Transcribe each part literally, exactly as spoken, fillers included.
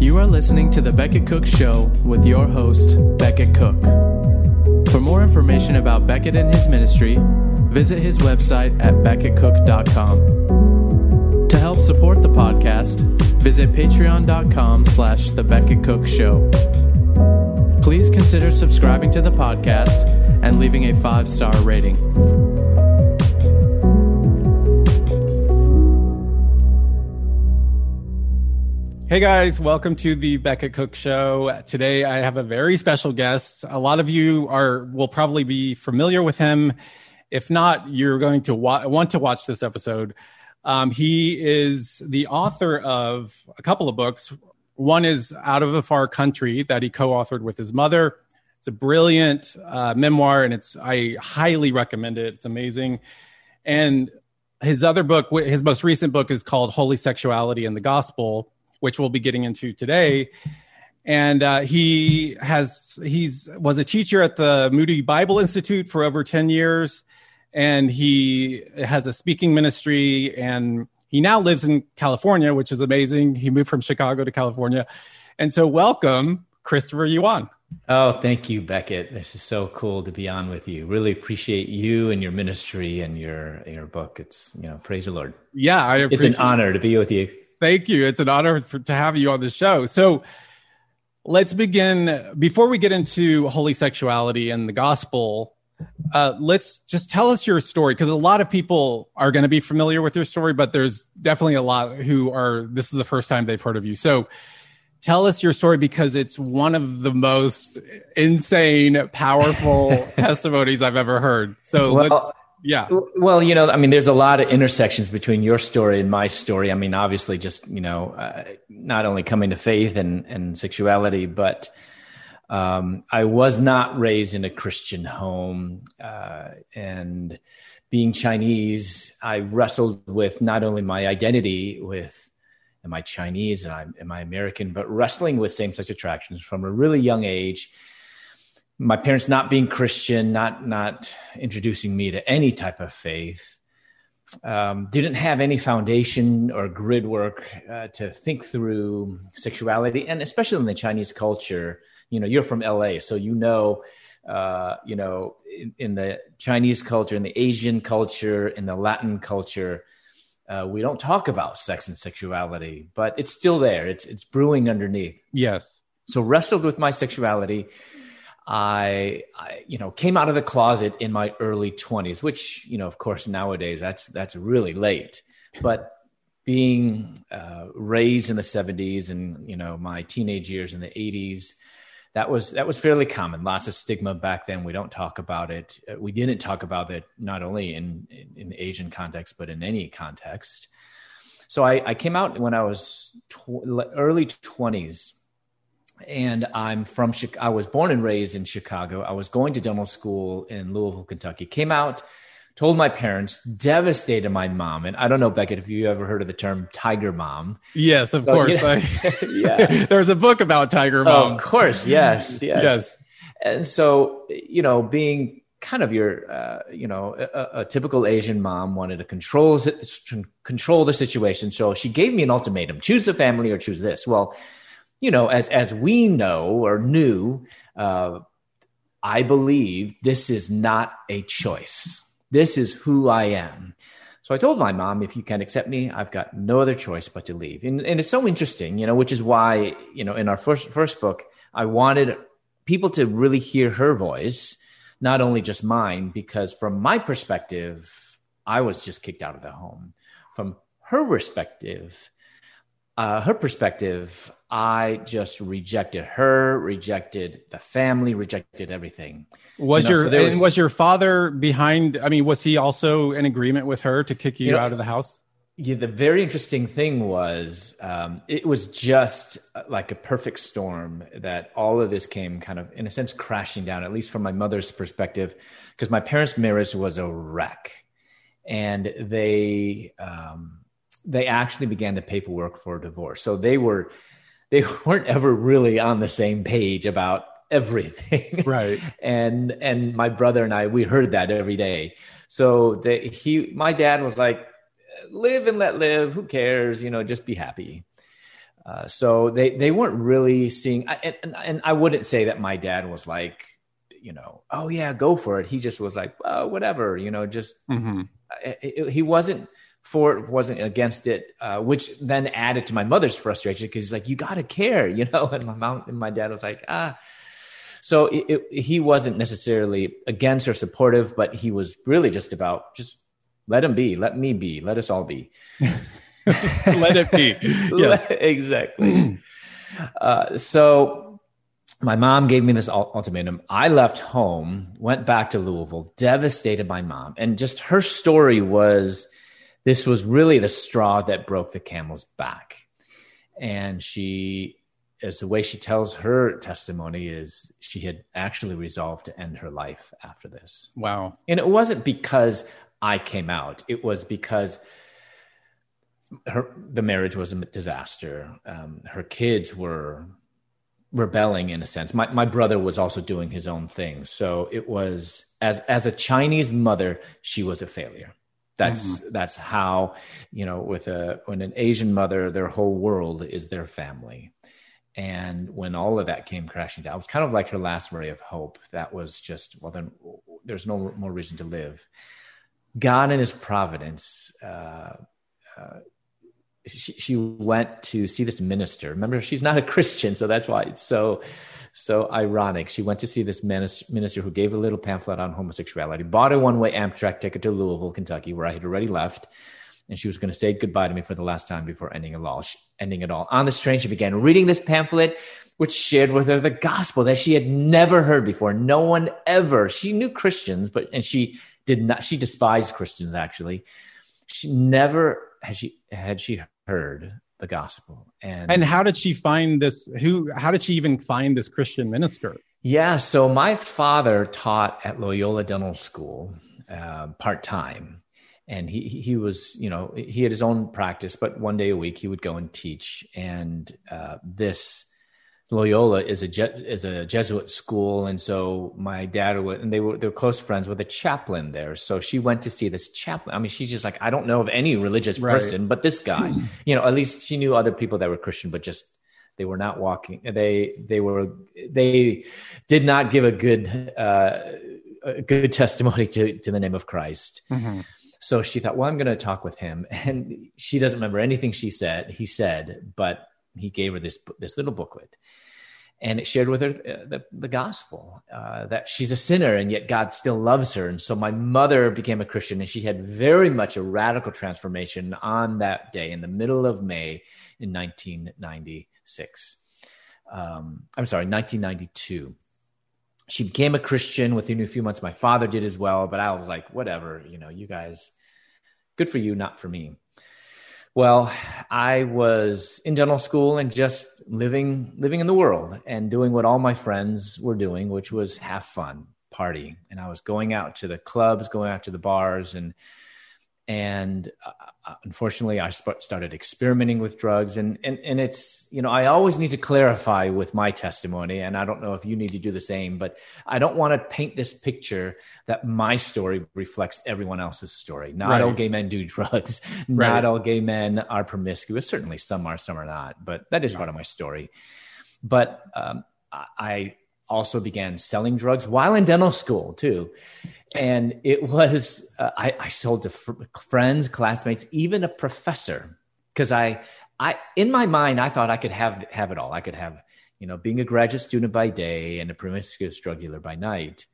You are listening to The Becket Cook Show with your host, Becket Cook. For more information about Becket and his ministry, visit his website at becket cook dot com. To help support the podcast, visit patreon.com slash The Becket Cook Show. Please consider subscribing to the podcast and leaving a five-star rating. Hey guys, welcome to the Becket Cook Show. Today I have a very special guest. A lot of you are will probably be familiar with him. If not, you're going to wa- want to watch this episode. Um, he is the author of a couple of books. One is Out of a Far Country that he co-authored with his mother. It's a brilliant uh, memoir, and it's I highly recommend it. It's amazing. And his other book, his most recent book, is called Holy Sexuality and the Gospel, which we'll be getting into today. And uh, he has he's was a teacher at the Moody Bible Institute for over ten years, and he has a speaking ministry, and he now lives in California, which is amazing. He moved from Chicago to California. And so welcome, Christopher Yuan. Oh, thank you, Becket. This is so cool to be on with you. Really appreciate you and your ministry and your your book. It's, you know, praise the Lord. Yeah, I appreciate It's an honor to be with you. Thank you. It's an honor for, to have you on the show. So let's begin. Before we get into holy sexuality and the gospel, uh, let's just tell us your story, because a lot of people are going to be familiar with your story, but there's definitely a lot who are, this is the first time they've heard of you. So tell us your story, because it's one of the most insane, powerful testimonies I've ever heard. So well, let's... Yeah. Well, you know, I mean, there's a lot of intersections between your story and my story. I mean, obviously, just, you know, uh, not only coming to faith and, and sexuality, but um, I was not raised in a Christian home. Uh, and being Chinese, I wrestled with not only my identity with, am I Chinese and I'm, am I American, but wrestling with same-sex attractions from a really young age. My parents not being Christian, not not introducing me to any type of faith, um, didn't have any foundation or grid work uh, to think through sexuality, and especially in the Chinese culture. You know, you're from L A, so you know, uh, you know, in, in the Chinese culture, in the Asian culture, in the Latin culture, uh, we don't talk about sex and sexuality, but it's still there. It's it's brewing underneath. Yes. So wrestled with my sexuality. I, I, you know, came out of the closet in my early twenties, which, you know, of course, nowadays that's, that's really late, but being uh, raised in the seventies and, you know, my teenage years in the eighties, that was, that was fairly common. Lots of stigma back then. We don't talk about it. We didn't talk about it, not only in, in, in the Asian context, but in any context. So I, I came out when I was tw- early twenties. And I'm from, I was born and raised in Chicago. I was going to dental school in Louisville, Kentucky. Came out, told my parents, devastated my mom. And I don't know, Becket, if you ever heard of the term tiger mom. Yes, of so, course. You know, I, yeah. There's a book about tiger mom. Oh, of course. Yes, yes. Yes. And so, you know, being kind of your, uh, you know, a, a typical Asian mom wanted to control, control the situation. So she gave me an ultimatum: choose the family or choose this. Well, you know, as as we know or knew, uh, I believe this is not a choice. This is who I am. So I told my mom, if you can't accept me, I've got no other choice but to leave. And, and it's so interesting, you know, which is why, you know, in our first first book, I wanted people to really hear her voice, not only just mine, because from my perspective, I was just kicked out of the home. From her perspective, uh, her perspective, I just rejected her, rejected the family, rejected everything. Was you know, your so was, and was your father behind? I mean, was he also in agreement with her to kick you, you know, out of the house? Yeah, the very interesting thing was um, it was just like a perfect storm that all of this came kind of, in a sense, crashing down, at least from my mother's perspective, because my parents' marriage was a wreck. And they um, they actually began the paperwork for divorce. So they were they weren't ever really on the same page about everything. Right. and and my brother and I, we heard that every day. So the, he, my dad was like, live and let live. Who cares? You know, just be happy. Uh, so they, they weren't really seeing, and, and, and I wouldn't say that my dad was like, you know, oh yeah, go for it. He just was like, oh, whatever, you know, just, mm-hmm. it, it, he wasn't for it, wasn't against it, uh, which then added to my mother's frustration because he's like, you got to care, you know, and my mom and my dad was like, ah, so it, it, he wasn't necessarily against or supportive, but he was really just about just let him be, let me be, let us all be. Let it be. Yes. Exactly. Uh, so my mom gave me this ultimatum. I left home, went back to Louisville, devastated my mom. And just her story was, this was really the straw that broke the camel's back. And she, as the way she tells her testimony is she had actually resolved to end her life after this. Wow. And it wasn't because I came out. It was because her, the marriage was a disaster. Um, her kids were rebelling in a sense. My my brother was also doing his own thing. So it was, as as a Chinese mother, she was a failure. That's mm-hmm. that's how, you know, with a when an Asian mother, their whole world is their family. And when all of that came crashing down, it was kind of like her last ray of hope. That was just, well, then there's no more reason to live. God in his providence, uh, uh, she, she went to see this minister. Remember, she's not a Christian, so that's why it's so, so ironic. She went to see this minister who gave a little pamphlet on homosexuality, bought a one-way Amtrak ticket to Louisville, Kentucky, where I had already left. And she was going to say goodbye to me for the last time before ending it all. Ending it all. On this train, she began reading this pamphlet, which shared with her the gospel that she had never heard before. No one ever. She knew Christians, but and she did not. She despised Christians. Actually, she never had she had she heard the gospel. And and how did she find this? Who? How did she even find this Christian minister? Yeah. So my father taught at Loyola Dental School uh, part time. And he he was, you know, he had his own practice, but one day a week he would go and teach. And uh, this Loyola is a Je- is a Jesuit school, and so my dad would, and they were they were close friends with a chaplain there. So she went to see this chaplain. I mean, she's just like, I don't know of any religious right. person, but this guy, you know, at least she knew other people that were Christian, but just they were not walking. They they were they did not give a good uh, a good testimony to to the name of Christ. Mm-hmm. So she thought, well, I'm going to talk with him. And she doesn't remember anything she said, he said, but he gave her this, this little booklet. And it shared with her the, the gospel, uh, that she's a sinner and yet God still loves her. And so my mother became a Christian, and she had very much a radical transformation on that day in the middle of May in nineteen ninety-six. Um, I'm sorry, nineteen ninety-two. She became a Christian within a few months. My father did as well, but I was like, whatever, you know, you guys, good for you, not for me. Well, I was in dental school and just living, living in the world and doing what all my friends were doing, which was have fun, party. And I was going out to the clubs, going out to the bars, and And uh, unfortunately, I sp- started experimenting with drugs. And, and and it's, you know, I always need to clarify with my testimony, and I don't know if you need to do the same, but I don't want to paint this picture that my story reflects everyone else's story. Not right. all gay men do drugs. Right. Not all gay men are promiscuous. Certainly some are, some are not, but that is yeah. part of my story. But um, I also began selling drugs while in dental school too. And it was, uh, I, I sold to fr- friends, classmates, even a professor. Cause I, I, in my mind, I thought I could have, have it all. I could have, you know, being a graduate student by day and a promiscuous drug dealer by night.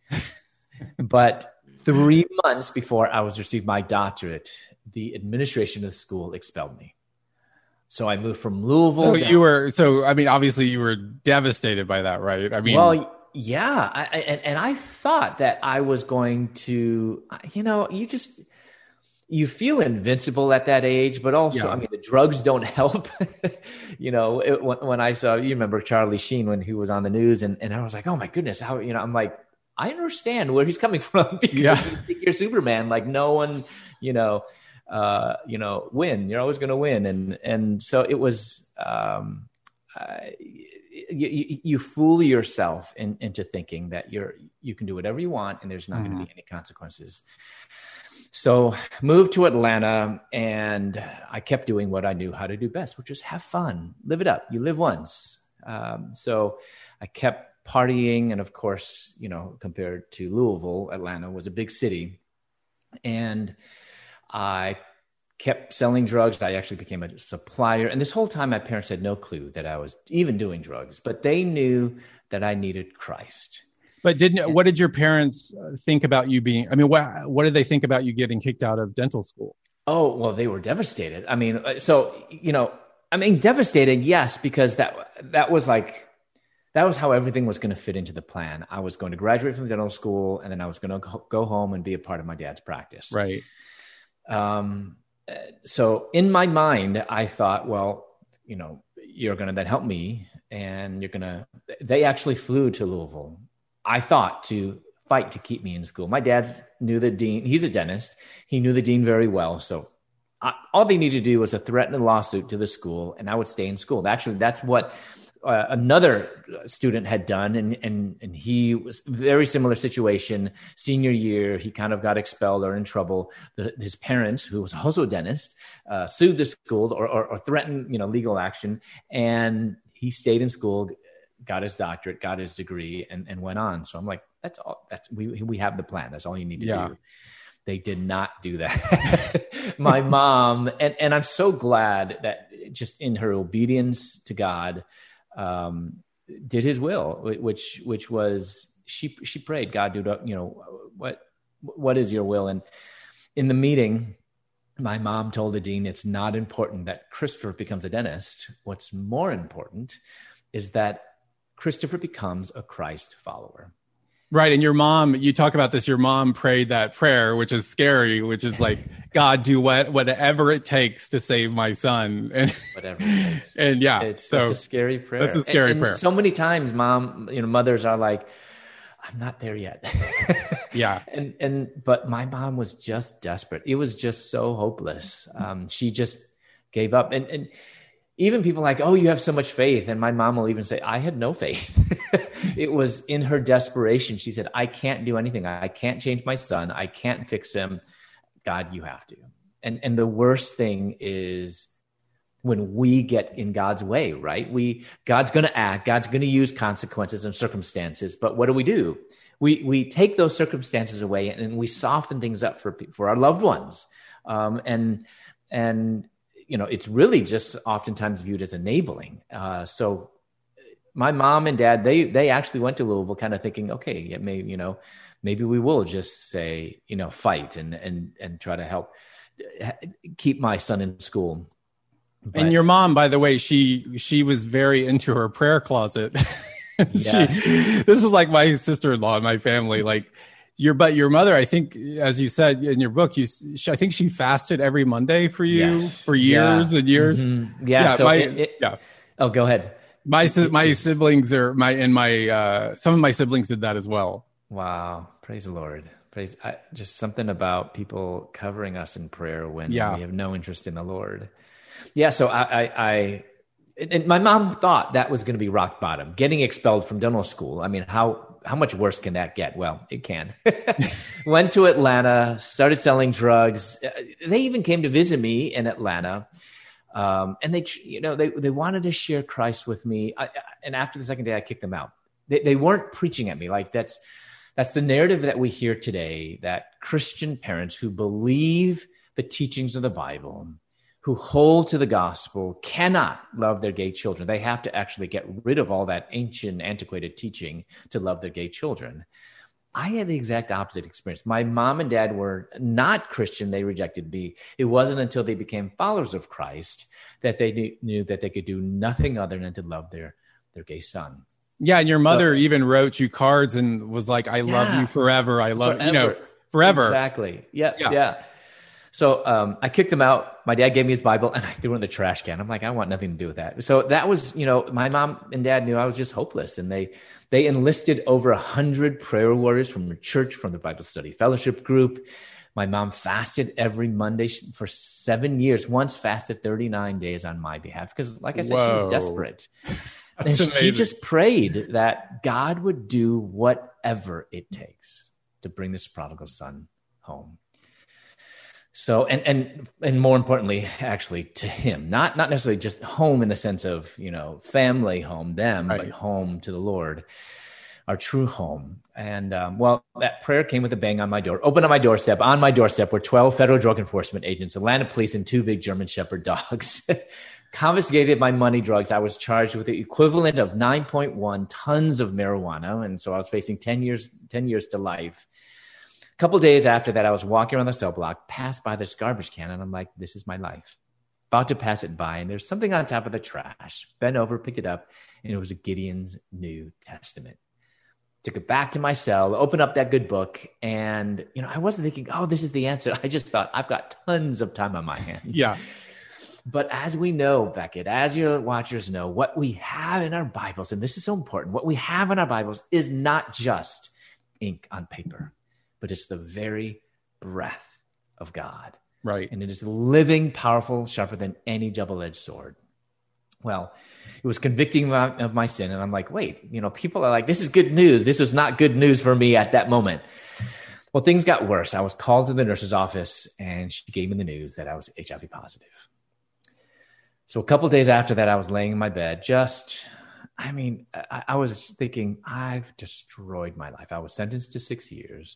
But three months before I was received my doctorate, the administration of the school expelled me. So I moved from Louisville. Oh, you were, so, I mean, obviously you were devastated by that, right? I mean, well, yeah. I, and, and I thought that I was going to, you know, you just, you feel invincible at that age, but also, yeah. I mean, the drugs don't help. You know, it, when, when I saw, you remember Charlie Sheen when he was on the news, and, and I was like, oh my goodness, how, you know, I'm like, I understand where he's coming from, because yeah. you think you're Superman, like no one, you know, uh, you know, win, you're always going to win. And, and so it was, um, uh, You, you fool yourself in, into thinking that you're you can do whatever you want and there's not mm-hmm. going to be any consequences. So moved to Atlanta, and I kept doing what I knew how to do best, which was have fun, live it up. You live once. Um, so I kept partying. And of course, you know, compared to Louisville, Atlanta was a big city. And I kept selling drugs. I actually became a supplier. And this whole time, my parents had no clue that I was even doing drugs, but they knew that I needed Christ. But didn't, what did your parents think about you being, I mean, what, what did they think about you getting kicked out of dental school? Oh, well, they were devastated. I mean, so, you know, I mean, devastated, yes, because that, that was like, that was how everything was going to fit into the plan. I was going to graduate from dental school, and then I was going to go home and be a part of my dad's practice. Right. Um, so in my mind, I thought, well, you know, you're going to then help me, and you're going to, they actually flew to Louisville, I thought, to fight to keep me in school. My dad knew the dean. He's a dentist. He knew the dean very well. So I, all they needed to do was to threaten a lawsuit to the school, and I would stay in school. Actually, that's what uh, another student had done. And, and, and he was very similar situation. Senior year, he kind of got expelled or in trouble. The, his parents, who was also a dentist, uh, sued the school or, or, or threatened, you know, legal action. And he stayed in school, got his doctorate, got his degree, and, and went on. So I'm like, that's all, that's, we, we have the plan. That's all you need to yeah. do. They did not do that. My mom, and, and I'm so glad that just in her obedience to God, um, did his will, which, which was, she, she prayed, God, do, you know, what, what is your will? And in the meeting, my mom told the dean, it's not important that Christopher becomes a dentist. What's more important is that Christopher becomes a Christ follower. Right. And your mom, you talk about this, your mom prayed that prayer, which is scary, which is like, God, do what, whatever it takes to save my son. And whatever it takes. And yeah, it's, so it's a scary prayer. That's a scary and, and prayer. So many times mom, you know, mothers are like, I'm not there yet. Yeah. And, and, but my mom was just desperate. It was just so hopeless. Um, she just gave up. And, and even people like, oh, you have so much faith. And my mom will even say, I had no faith. It was in her desperation. She said, I can't do anything. I can't change my son. I can't fix him. God, you have to. And, and the worst thing is when we get in God's way, right? We, God's going to act, God's going to use consequences and circumstances. But what do we do? We, we take those circumstances away, and, and we soften things up for, for our loved ones. Um, and, and, you know, it's really just oftentimes viewed as enabling. Uh, so my mom and dad, they, they actually went to Louisville kind of thinking, okay, yeah, maybe, you know, maybe we will just say, you know, fight and, and, and try to help keep my son in school. But, and your mom, by the way, she, she was very into her prayer closet. Yeah. she, this is like my sister-in-law in my family. Like your, but your mother, I think, as you said in your book, you, she, I think she fasted every Monday for you yes. for years yeah. and years. Mm-hmm. Yeah. yeah, So my, it, it, yeah. Oh, go ahead. My, my siblings are my, and my, uh, some of my siblings did that as well. Wow. Praise the Lord. Praise. I, just something about people covering us in prayer when yeah. we have no interest in the Lord. Yeah. So I, I, I and my mom thought that was going to be rock bottom, getting expelled from dental school. I mean, how, how much worse can that get? Well, it can. Went to Atlanta, started selling drugs. They even came to visit me in Atlanta. Um, and they, you know, they, they wanted to share Christ with me. I, and after the second day, I kicked them out. They, they weren't preaching at me. Like that's, that's the narrative that we hear today, that Christian parents who believe the teachings of the Bible, who hold to the gospel, cannot love their gay children. They have to actually get rid of all that ancient, antiquated teaching to love their gay children. I had the exact opposite experience. My mom and dad were not Christian. They rejected me. It wasn't until they became followers of Christ that they knew, knew that they could do nothing other than to love their, their gay son. Yeah. And your mother so, even wrote you cards and was like, I love yeah, you forever. I love, forever. you know, forever. Exactly. Yeah. Yeah. yeah. So um, I kicked them out. My dad gave me his Bible and I threw it in the trash can. I'm like, I want nothing to do with that. So that was, you know, my mom and dad knew I was just hopeless. And they, they enlisted over a hundred prayer warriors from the church, from the Bible study fellowship group. My mom fasted every Monday for seven years, once fasted thirty-nine days on my behalf. Because like I said, Whoa. she was desperate. And she amazing. just prayed that God would do whatever it takes to bring this prodigal son home. So, and, and, and more importantly, actually to him, not, not necessarily just home in the sense of, you know, family home, them, Right. but home to the Lord, our true home. And, um, well, that prayer came with a bang on my door, opened on my doorstep. On my doorstep were twelve federal drug enforcement agents, Atlanta police, and two big German Shepherd dogs. Confiscated my money, drugs. I was charged with the equivalent of nine point one tons of marijuana. And so I was facing ten years, ten years to life. A couple days after that, I was walking around the cell block, passed by this garbage can, and I'm like, this is my life. About to pass it by, and there's something on top of the trash. Bent over, picked it up, and it was a Gideon's New Testament. Took it back to my cell, opened up that good book, and you know, I wasn't thinking, oh, this is the answer. I just thought, I've got tons of time on my hands. Yeah. But as we know, Beckett, as your watchers know, what we have in our Bibles, and this is so important, what we have in our Bibles is not just ink on paper, but it's the very breath of God. Right. And it is living, powerful, sharper than any double-edged sword. Well, it was convicting of my sin. And I'm like, wait, you know, people are like, this is good news. This was not good news for me at that moment. Well, things got worse. I was called to the nurse's office, and she gave me the news that I was H I V positive. So a couple of days after that, I was laying in my bed, just, I mean, I, I was thinking, I've destroyed my life. I was sentenced to six years.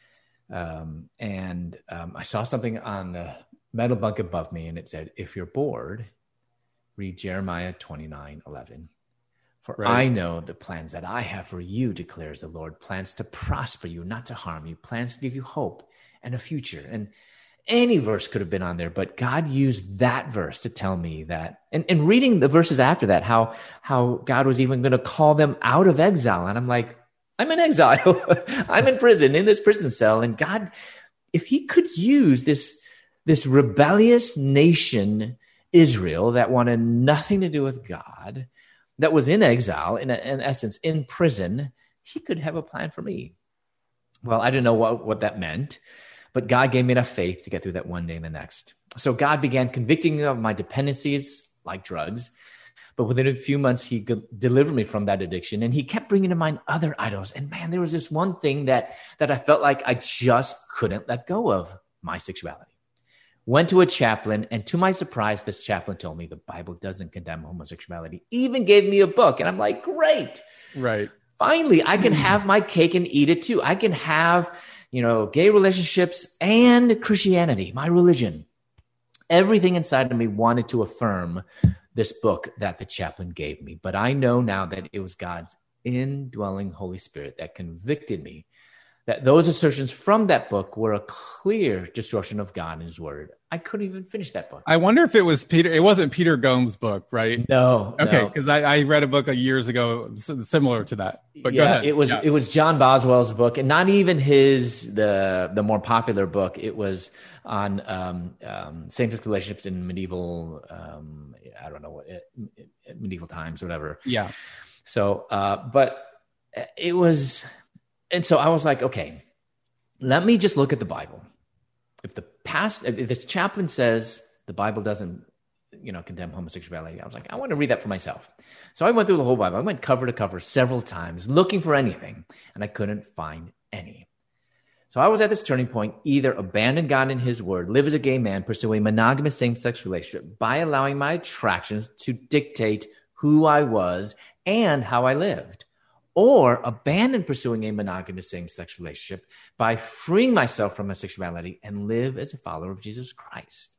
Um, and um, I saw something on the metal bunk above me, and it said, if you're bored, read Jeremiah twenty-nine eleven. For right. I know the plans that I have for you, declares the Lord, plans to prosper you, not to harm you, plans to give you hope and a future. And any verse could have been on there, but God used that verse to tell me that. And, and reading the verses after that, how, how God was even going to call them out of exile. And I'm like, I'm in exile. I'm in prison, in this prison cell. And God, if he could use this, this rebellious nation, Israel, that wanted nothing to do with God, that was in exile, in, in essence, in prison, he could have a plan for me. Well, I didn't know what, what that meant. But God gave me enough faith to get through that one day and the next. So God began convicting me of my dependencies, like drugs. But within a few months, he g- delivered me from that addiction. And he kept bringing to mind other idols. And man, there was this one thing that, that I felt like I just couldn't let go of, my sexuality. Went to a chaplain. And to my surprise, this chaplain told me the Bible doesn't condemn homosexuality. Even gave me a book. And I'm like, great. Right. Finally, I can have my cake and eat it too. I can have, you know, gay relationships and Christianity, my religion. Everything inside of me wanted to affirm this book that the chaplain gave me. But I know now that it was God's indwelling Holy Spirit that convicted me, that those assertions from that book were a clear distortion of God and his word. I couldn't even finish that book. I wonder if it was Peter. It wasn't Peter Gomes' book, right? No. Okay, no. because I, I read a book years ago similar to that. But yeah, go ahead. It was yeah. it was John Boswell's book, and not even his the the more popular book. It was on um, um, same-sex relationships in medieval um, I don't know what medieval times or whatever. Yeah. So, uh, but it was, and so I was like, okay, let me just look at the Bible. If the past, if this chaplain says the Bible doesn't, you know, condemn homosexuality, I was like, I want to read that for myself. So I went through the whole Bible. I went cover to cover several times looking for anything, and I couldn't find any. So I was at this turning point: either abandon God and his word, live as a gay man, pursue a monogamous same-sex relationship by allowing my attractions to dictate who I was and how I lived, or abandon pursuing a monogamous same-sex relationship by freeing myself from my sexuality and live as a follower of Jesus Christ.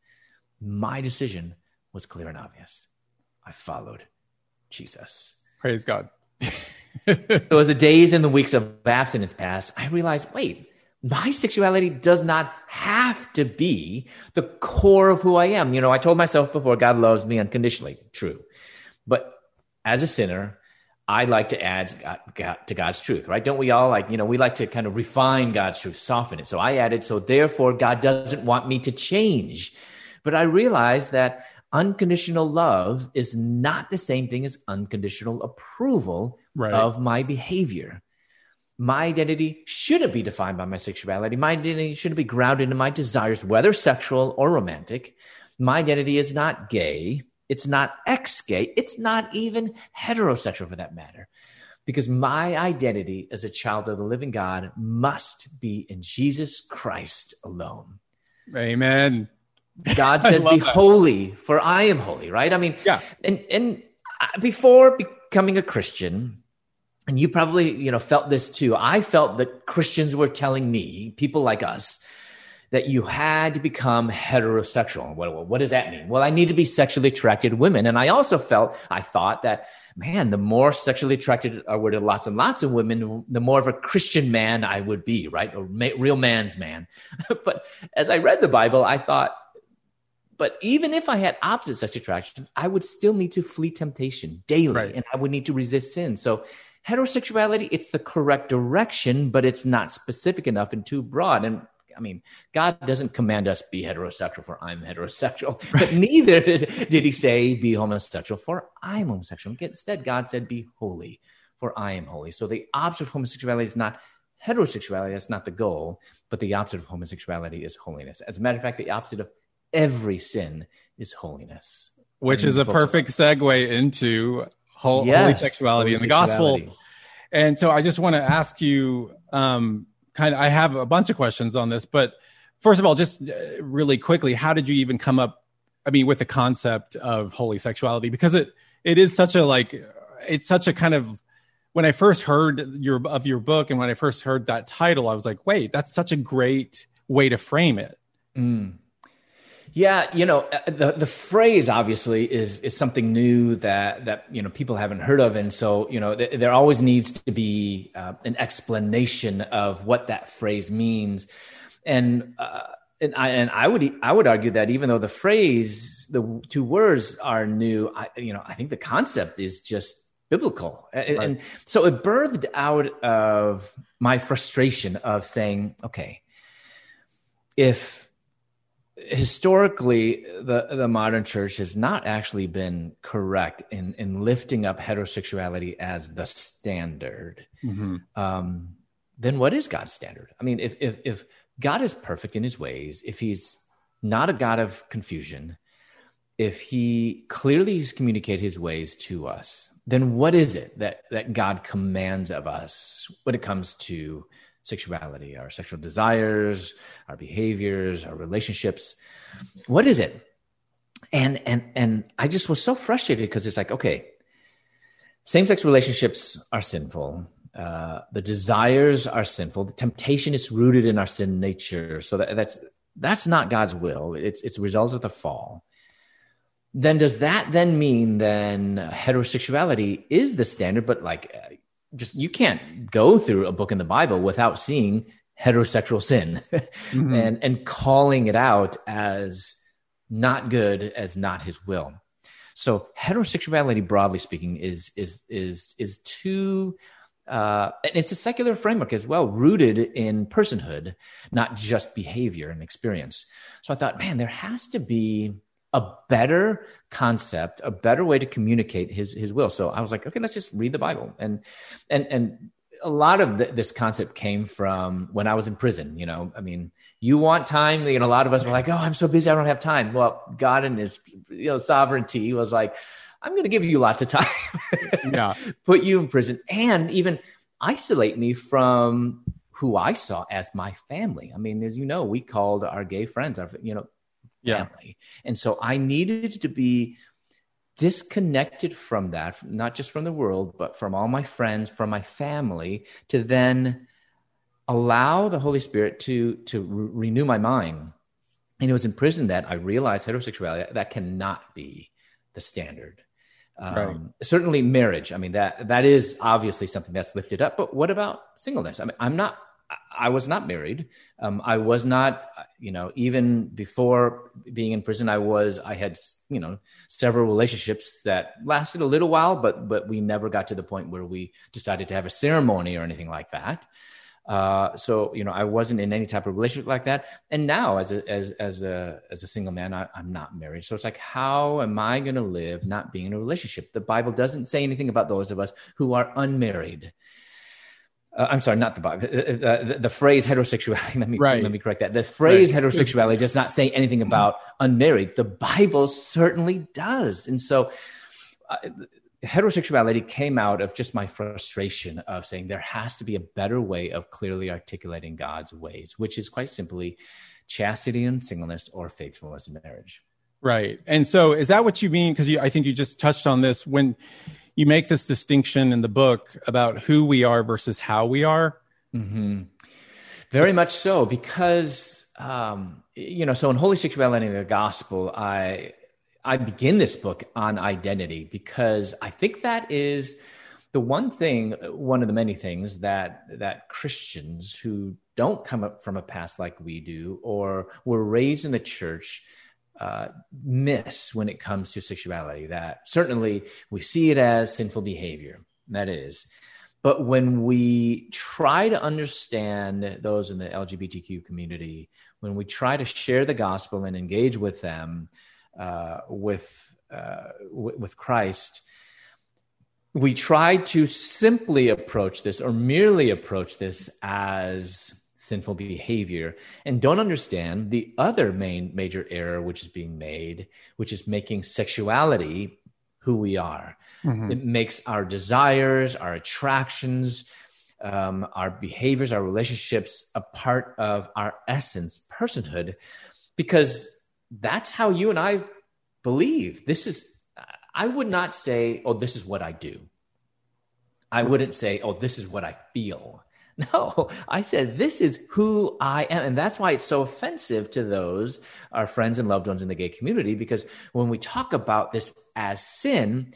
My decision was clear and obvious. I followed Jesus. Praise God. So as the days and the weeks of abstinence passed, I realized, wait, my sexuality does not have to be the core of who I am. You know, I told myself before, God loves me unconditionally. True. But as a sinner, I like to add God, God, to God's truth, right? Don't we all like, you know, we like to kind of refine God's truth, soften it. So I added, so therefore God doesn't want me to change. But I realized that unconditional love is not the same thing as unconditional approval right. of my behavior. My identity shouldn't be defined by my sexuality. My identity shouldn't be grounded in my desires, whether sexual or romantic. My identity is not gay. It's not ex-gay. It's not even heterosexual for that matter. Because my identity as a child of the living God must be in Jesus Christ alone. Amen. God says, be that. Holy, for I am holy, right? I mean, yeah. And, and before becoming a Christian, and you probably, you know, felt this too. I felt that Christians were telling me, people like us, that you had to become heterosexual. What, what does that mean? Well, I need to be sexually attracted to women. And I also felt, I thought that, man, the more sexually attracted I were to lots and lots of women, the more of a Christian man I would be, right? A ma- real man's man. But as I read the Bible, I thought, but even if I had opposite sex attractions, I would still need to flee temptation daily, right. And I would need to resist sin. So heterosexuality, it's the correct direction, but it's not specific enough and too broad. And I mean, God doesn't command us be heterosexual for I'm heterosexual, but neither did he say be homosexual for I'm homosexual. Instead, God said be holy for I am holy. So the opposite of homosexuality is not heterosexuality. That's not the goal, but the opposite of homosexuality is holiness. As a matter of fact, the opposite of every sin is holiness. Which is a perfect segue into whole, yes, holy sexuality holy in the gospel. And so I just want to ask you, um, kind of, I have a bunch of questions on this, but first of all, just really quickly, how did you even come up, I mean, with the concept of holy sexuality? Because it, it is such a, like, it's such a kind of, when I first heard your, of your book and when I first heard that title, I was like, wait, that's such a great way to frame it. Mm. Yeah, you know, the the phrase obviously is is something new that that you know people haven't heard of, and so you know th- there always needs to be uh, an explanation of what that phrase means, and uh, and I and I would I would argue that even though the phrase, the two words are new, I, you know, I think the concept is just biblical, and, right. and so it birthed out of my frustration of saying, okay, if historically, the, the modern church has not actually been correct in, in lifting up heterosexuality as the standard. Mm-hmm. Um, then what is God's standard? I mean, if, if if God is perfect in his ways, if he's not a God of confusion, if he clearly has communicated his ways to us, then what is it that, that God commands of us when it comes to sexuality, our sexual desires, our behaviors, our relationships? What is it? And and and I just was so frustrated because it's like, okay, same-sex relationships are sinful. Uh, the desires are sinful. The temptation is rooted in our sin nature. So that, that's that's not God's will. It's it's a result of the fall. Then does that then mean then heterosexuality is the standard? But like, just you can't go through a book in the Bible without seeing heterosexual sin mm-hmm. and and calling it out as not good, as not his will. So heterosexuality, broadly speaking, is is is is too uh, and it's a secular framework as well, rooted in personhood, not just behavior and experience. So I thought, man, there has to be a better concept, a better way to communicate his his will. So I was like, okay, let's just read the Bible. And and and a lot of th- this concept came from when I was in prison. You know, I mean, you want time. You know, a lot of us were like, oh, I'm so busy, I don't have time. Well, God in his you know sovereignty was like, I'm going to give you lots of time. Yeah, put you in prison and even isolate me from who I saw as my family. I mean, as you know, we called our gay friends, our you know. Yeah. Family. And so I needed to be disconnected from that, not just from the world, but from all my friends, from my family, to then allow the Holy Spirit to, to re- renew my mind. And it was in prison that I realized heterosexuality, that cannot be the standard. Um, right. Certainly marriage. I mean, that that is obviously something that's lifted up, but what about singleness? I mean, I'm not I was not married. Um, I was not, you know, even before being in prison, I was, I had, you know, several relationships that lasted a little while, but, but we never got to the point where we decided to have a ceremony or anything like that. Uh, so, you know, I wasn't in any type of relationship like that. And now as a, as, as a, as a single man, I, I'm not married. So it's like, how am I going to live not being in a relationship? The Bible doesn't say anything about those of us who are unmarried. Uh, I'm sorry, not the Bible. The, the, the phrase heterosexuality. Let me right. let me correct that. The phrase right. heterosexuality does not say anything about unmarried. The Bible certainly does. And so, uh, heterosexuality came out of just my frustration of saying there has to be a better way of clearly articulating God's ways, which is quite simply chastity and singleness, or faithfulness in marriage. Right. And so is that what you mean? Because I think you just touched on this when you make this distinction in the book about who we are versus how we are. Mm-hmm. Very much so, because, um, you know, so in Holy Sexuality and the Gospel, I, I begin this book on identity because I think that is the one thing, one of the many things that, that Christians who don't come up from a past like we do, or were raised in the church, uh, miss when it comes to sexuality. That certainly we see it as sinful behavior. That is. But when we try to understand those in the L G B T Q community, when we try to share the gospel and engage with them, uh, with, uh, w- with Christ, we try to simply approach this or merely approach this as sinful behavior and don't understand the other main major error which is being made, which is making sexuality who we are. Mm-hmm. It makes our desires, our attractions, um, our behaviors, our relationships a part of our essence, personhood, because that's how you and I believe. This is, I would not say, oh, this is what I do. I wouldn't say, oh, this is what I feel. No, I said, this is who I am. And that's why it's so offensive to those, our friends and loved ones in the gay community, because when we talk about this as sin,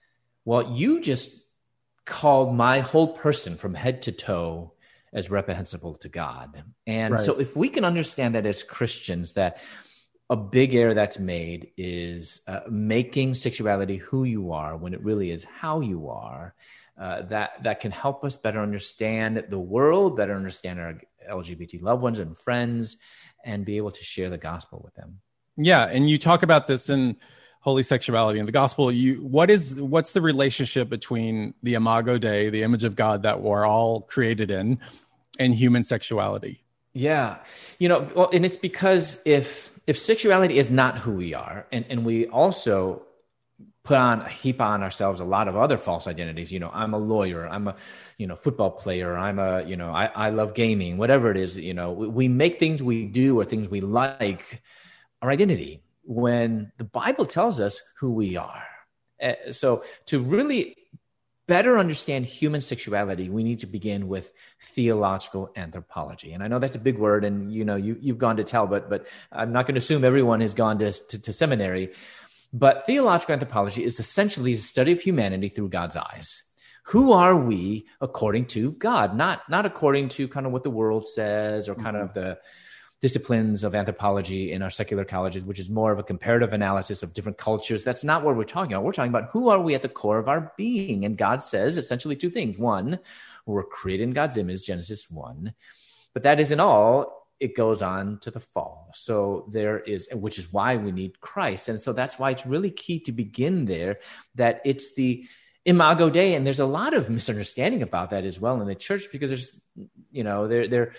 well, you just called my whole person from head to toe as reprehensible to God. And right. So if we can understand that as Christians, that a big error that's made is uh, making sexuality who you are when it really is how you are, Uh, that that can help us better understand the world, better understand our L G B T loved ones and friends, and be able to share the gospel with them. Yeah, and you talk about this in Holy Sexuality and the Gospel. You what is what's the relationship between the Imago Dei, the image of God that we're all created in, and human sexuality? Yeah, you know, well, and it's because if if sexuality is not who we are, and and we also put on, heap on ourselves a lot of other false identities. You know, I'm a lawyer, I'm a, you know, football player, I'm a, you know, I, I love gaming, whatever it is, you know, we, we make things we do or things we like our identity when the Bible tells us who we are. Uh, so to really better understand human sexuality, we need to begin with theological anthropology. And I know that's a big word and, you know, you, you've gone to Talbot, but I'm not going to assume everyone has gone to, to, to seminary. But theological anthropology is essentially the study of humanity through God's eyes. Who are we according to God? Not, not according to kind of what the world says or kind mm-hmm. of the disciplines of anthropology in our secular colleges, which is more of a comparative analysis of different cultures. That's not what we're talking about. We're talking about who are we at the core of our being? And God says essentially two things. One, we're created in God's image, Genesis one. But that isn't all. It goes on to the fall. So there is, which is why we need Christ. And so that's why it's really key to begin there, that it's the Imago Dei. And there's a lot of misunderstanding about that as well in the church, because there's, you know, there, there,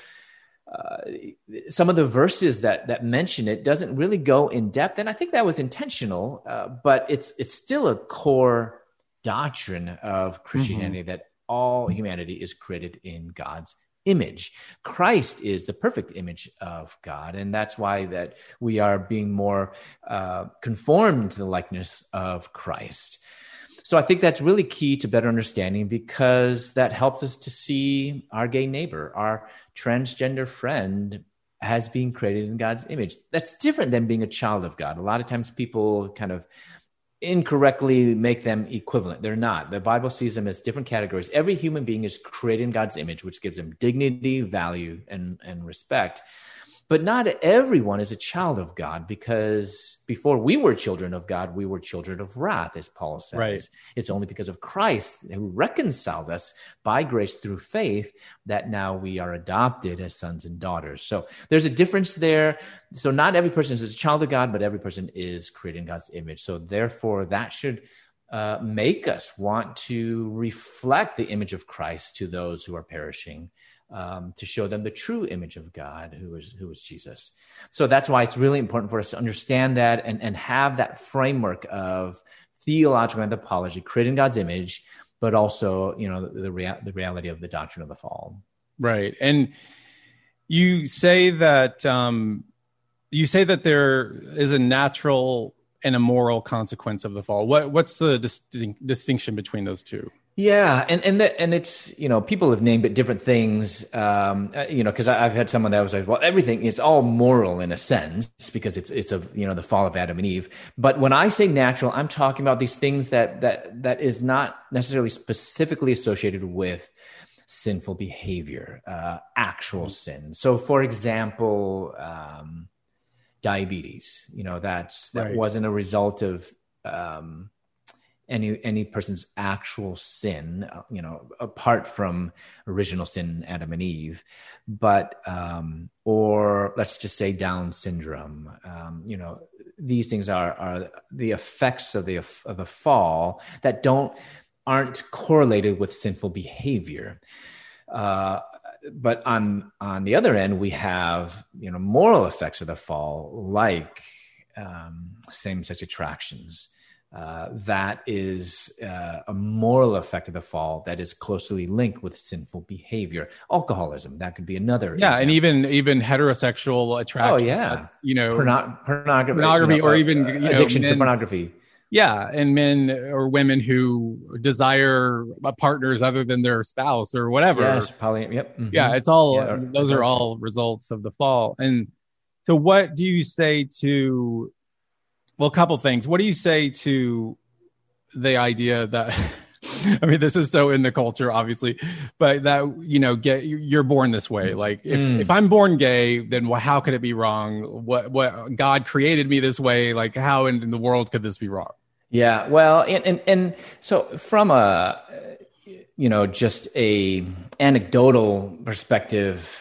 uh, some of the verses that, that mention it doesn't really go in depth. And I think that was intentional, uh, but it's, it's still a core doctrine of Christianity mm-hmm. that all humanity is created in God's image. Christ is the perfect image of God. And that's why that we are being more uh, conformed to the likeness of Christ. So I think that's really key to better understanding, because that helps us to see our gay neighbor, our transgender friend, as being created in God's image. That's different than being a child of God. A lot of times people kind of incorrectly make them equivalent. They're not. The Bible sees them as different categories. Every human being is created in God's image, which gives them dignity, value, and, and respect. But not everyone is a child of God, because before we were children of God, we were children of wrath, as Paul says. Right. It's only because of Christ, who reconciled us by grace through faith, that now we are adopted as sons and daughters. So there's a difference there. So not every person is a child of God, but every person is created in God's image. So therefore, that should uh, make us want to reflect the image of Christ to those who are perishing, Um, to show them the true image of God, who is who is Jesus. So that's why it's really important for us to understand that and, and have that framework of theological anthropology, creating God's image, but also, you know, the, the, rea- the reality of the doctrine of the fall. Right. And you say that um, You say that there is a natural and a moral consequence of the fall. What what's the distinct, distinction between those two? Yeah, and and the, and it's, you know, people have named it different things, um, uh, you know, because I've had someone that was like, well, everything is all moral in a sense because it's it's a, you know, the fall of Adam and Eve. But when I say natural, I'm talking about these things that that that is not necessarily specifically associated with sinful behavior, uh, actual mm-hmm. sin. So, for example, um, diabetes, you know, that's that right. wasn't a result of um, any any person's actual sin, uh, you know, apart from original sin, Adam and Eve, but um, or let's just say Down syndrome. Um, you know, these things are are the effects of the of the fall that don't aren't correlated with sinful behavior. Uh, but on on the other end, we have, you know, moral effects of the fall, like um, same-sex attractions. Uh, that is uh, a moral effect of the fall that is closely linked with sinful behavior. Alcoholism, that could be another. Yeah, example. and even even heterosexual attraction. Oh yeah, you know, Porno- pornography, pornography, you know, or even you know, addiction men, to pornography. Yeah, and men or women who desire partners other than their spouse or whatever. Yes, poly. Yep. Mm-hmm. Yeah, it's all. Yeah, or, those are all results of the fall. And so, what do you say to? Well, a couple things. What do you say to the idea that? I mean, this is so in the culture, obviously, but that, you know, get you're born this way. Like, if, mm. if I'm born gay, then well, how could it be wrong? What what God created me this way? Like, how in, in the world could this be wrong? Yeah, well, and and, and so from a, you know, just a anecdotal perspective,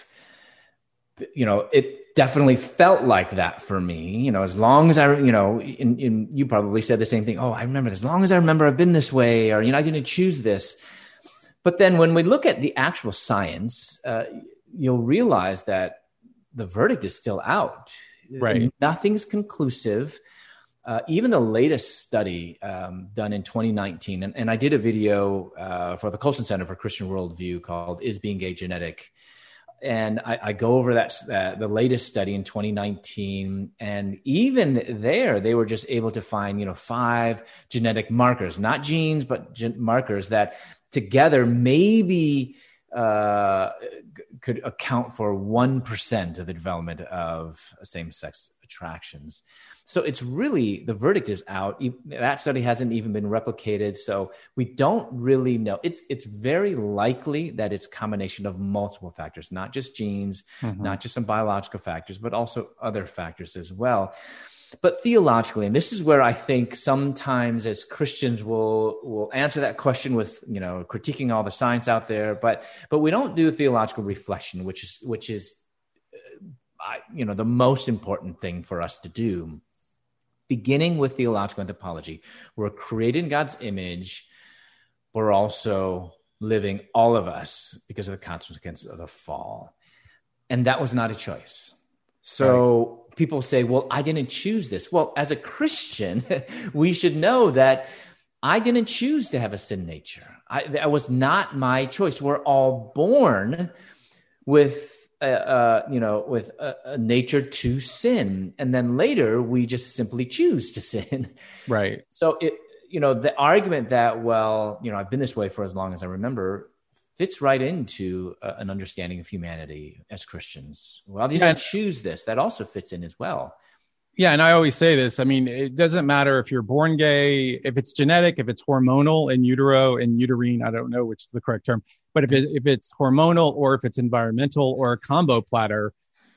you know, it definitely felt like that for me, you know, as long as I, you know, in, in, you probably said the same thing. Oh, I remember, as long as I remember, I've been this way, or, you know, I didn't choose this. But then when we look at the actual science, uh, you'll realize that the verdict is still out. Right. Nothing's conclusive. Uh, even the latest study um, done in twenty nineteen, and, and I did a video uh, for the Colson Center for Christian Worldview called "Is Being Gay Genetic?" And I, I go over that uh, the latest study in twenty nineteen, and even there, they were just able to find, you know, five genetic markers, not genes, but gen- markers that together maybe uh, g- could account for one percent of the development of same-sex attractions. So it's really, the verdict is out. That study hasn't even been replicated. So we don't really know. It's it's very likely that it's a combination of multiple factors, not just genes, mm-hmm. not just some biological factors, but also other factors as well. But theologically, and this is where I think sometimes as Christians will will answer that question with, you know, critiquing all the science out there, but but we don't do theological reflection, which is which is uh, you know, the most important thing for us to do. Beginning with theological anthropology, we're created in God's image. We're also living, all of us, because of the consequences of the fall. And that was not a choice. So right. People say, well, I didn't choose this. Well, as a Christian, we should know that I didn't choose to have a sin nature. I, that was not my choice. We're all born with Uh, uh, you know, with a, a nature to sin. And then later we just simply choose to sin. Right. So it, you know, the argument that, well, you know, I've been this way for as long as I remember fits right into uh, an understanding of humanity as Christians. Well, I didn't yeah. choose this. That also fits in as well. Yeah. And I always say this, I mean, it doesn't matter if you're born gay, if it's genetic, if it's hormonal in utero and uterine, I don't know which is the correct term, but if it, if it's hormonal or if it's environmental or a combo platter,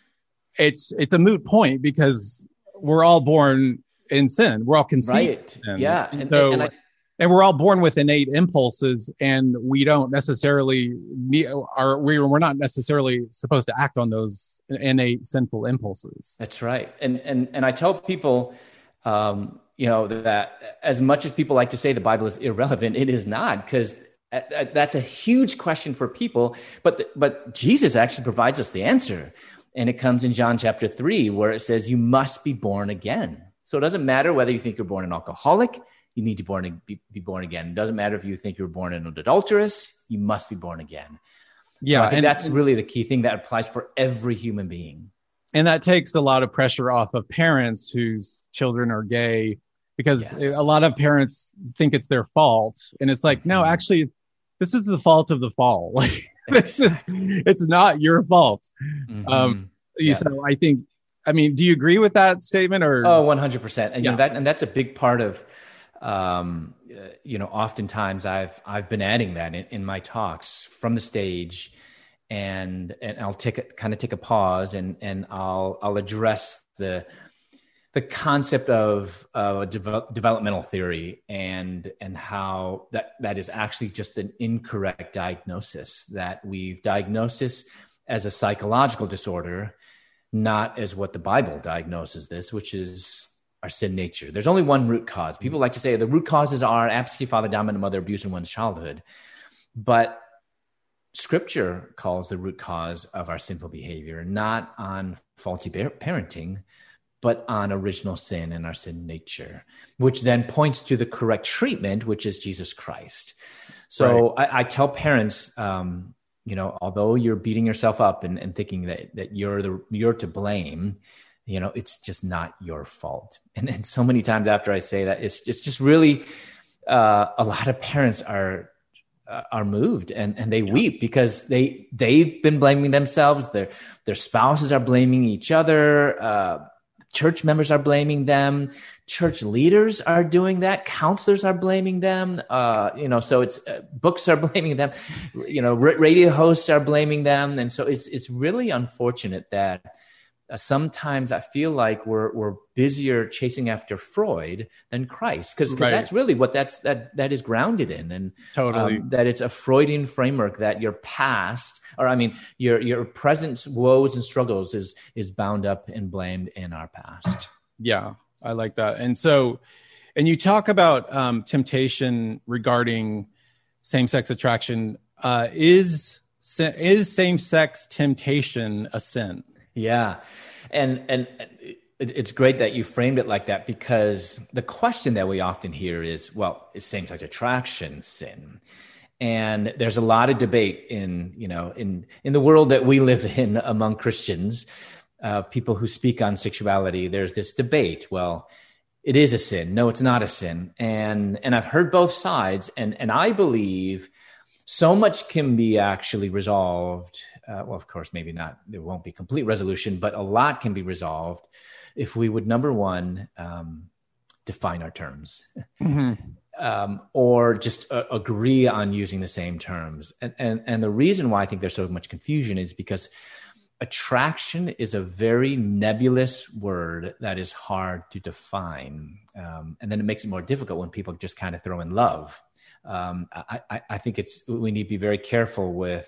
it's, it's a moot point because we're all born in sin. We're all conceived. Right. In sin. Yeah. And, and, so, and, I, and we're all born with innate impulses, and we don't necessarily need, are we, we're not necessarily supposed to act on those innate sinful impulses. That's right. And, and, and I tell people, um, you know, that as much as people like to say the Bible is irrelevant, it is not, because that's a huge question for people. But, the, but Jesus actually provides us the answer. And it comes in John chapter three, where it says, you must be born again. So it doesn't matter whether you think you're born an alcoholic, you need to born, be, be born again. It doesn't matter if you think you're born an adulteress, you must be born again. Yeah, so I think and that's really the key thing that applies for every human being. And that takes a lot of pressure off of parents whose children are gay, because Yes. a lot of parents think it's their fault. And it's like, mm-hmm. no, actually, this is the fault of the fall. Like, this is, it's not your fault. Mm-hmm. Um, yeah. So I think, I mean, do you agree with that statement or? Oh, one hundred percent. And, yeah. you know, that, and that's a big part of, um, uh, you know, oftentimes I've, I've been adding that in, in my talks from the stage. And and I'll take a, kind of take a pause and and I'll I'll address the the concept of uh, de- developmental theory and and how that that is actually just an incorrect diagnosis, that we've diagnosed this as a psychological disorder, not as what the Bible diagnoses this, which is our sin nature. There's only one root cause. People like to say the root causes are absentee father, dominant mother, abuse in one's childhood, but Scripture calls the root cause of our sinful behavior not on faulty parenting, but on original sin and our sin nature, which then points to the correct treatment, which is Jesus Christ. So right. I, I tell parents, um, you know, although you're beating yourself up and, and thinking that that you're the you're to blame, you know, it's just not your fault. And and so many times after I say that, it's it's just really uh, a lot of parents are. are moved and, and they yeah. weep because they, they've been blaming themselves. Their, their spouses are blaming each other. Uh, church members are blaming them. Church leaders are doing that. Counselors are blaming them. Uh, you know, so it's uh, books are blaming them, you know, r- radio hosts are blaming them. And so it's, it's really unfortunate that Uh, sometimes I feel like we're we're busier chasing after Freud than Christ, because right. that's really what that's that that is grounded in, and totally um, that it's a Freudian framework that your past, or I mean your your present woes and struggles is is bound up and blamed in our past. Yeah, I like that. And so, and you talk about um, temptation regarding same-sex attraction. Uh, is is same-sex temptation a sin? Yeah. And, and it, it's great that you framed it like that, because the question that we often hear is, well, is same-sex attraction sin? And there's a lot of debate in, you know, in, in the world that we live in among Christians, uh, people who speak on sexuality. There's this debate. Well, it is a sin. No, it's not a sin. And, and I've heard both sides, and, and I believe so much can be actually resolved. Uh, well, of course, maybe not. There won't be complete resolution, but a lot can be resolved if we would, number one, um, define our terms, mm-hmm. um, or just uh, agree on using the same terms. And, and and the reason why I think there's so much confusion is because attraction is a very nebulous word that is hard to define, um, and then it makes it more difficult when people just kind of throw in love. Um, I, I, I think it's we need to be very careful with.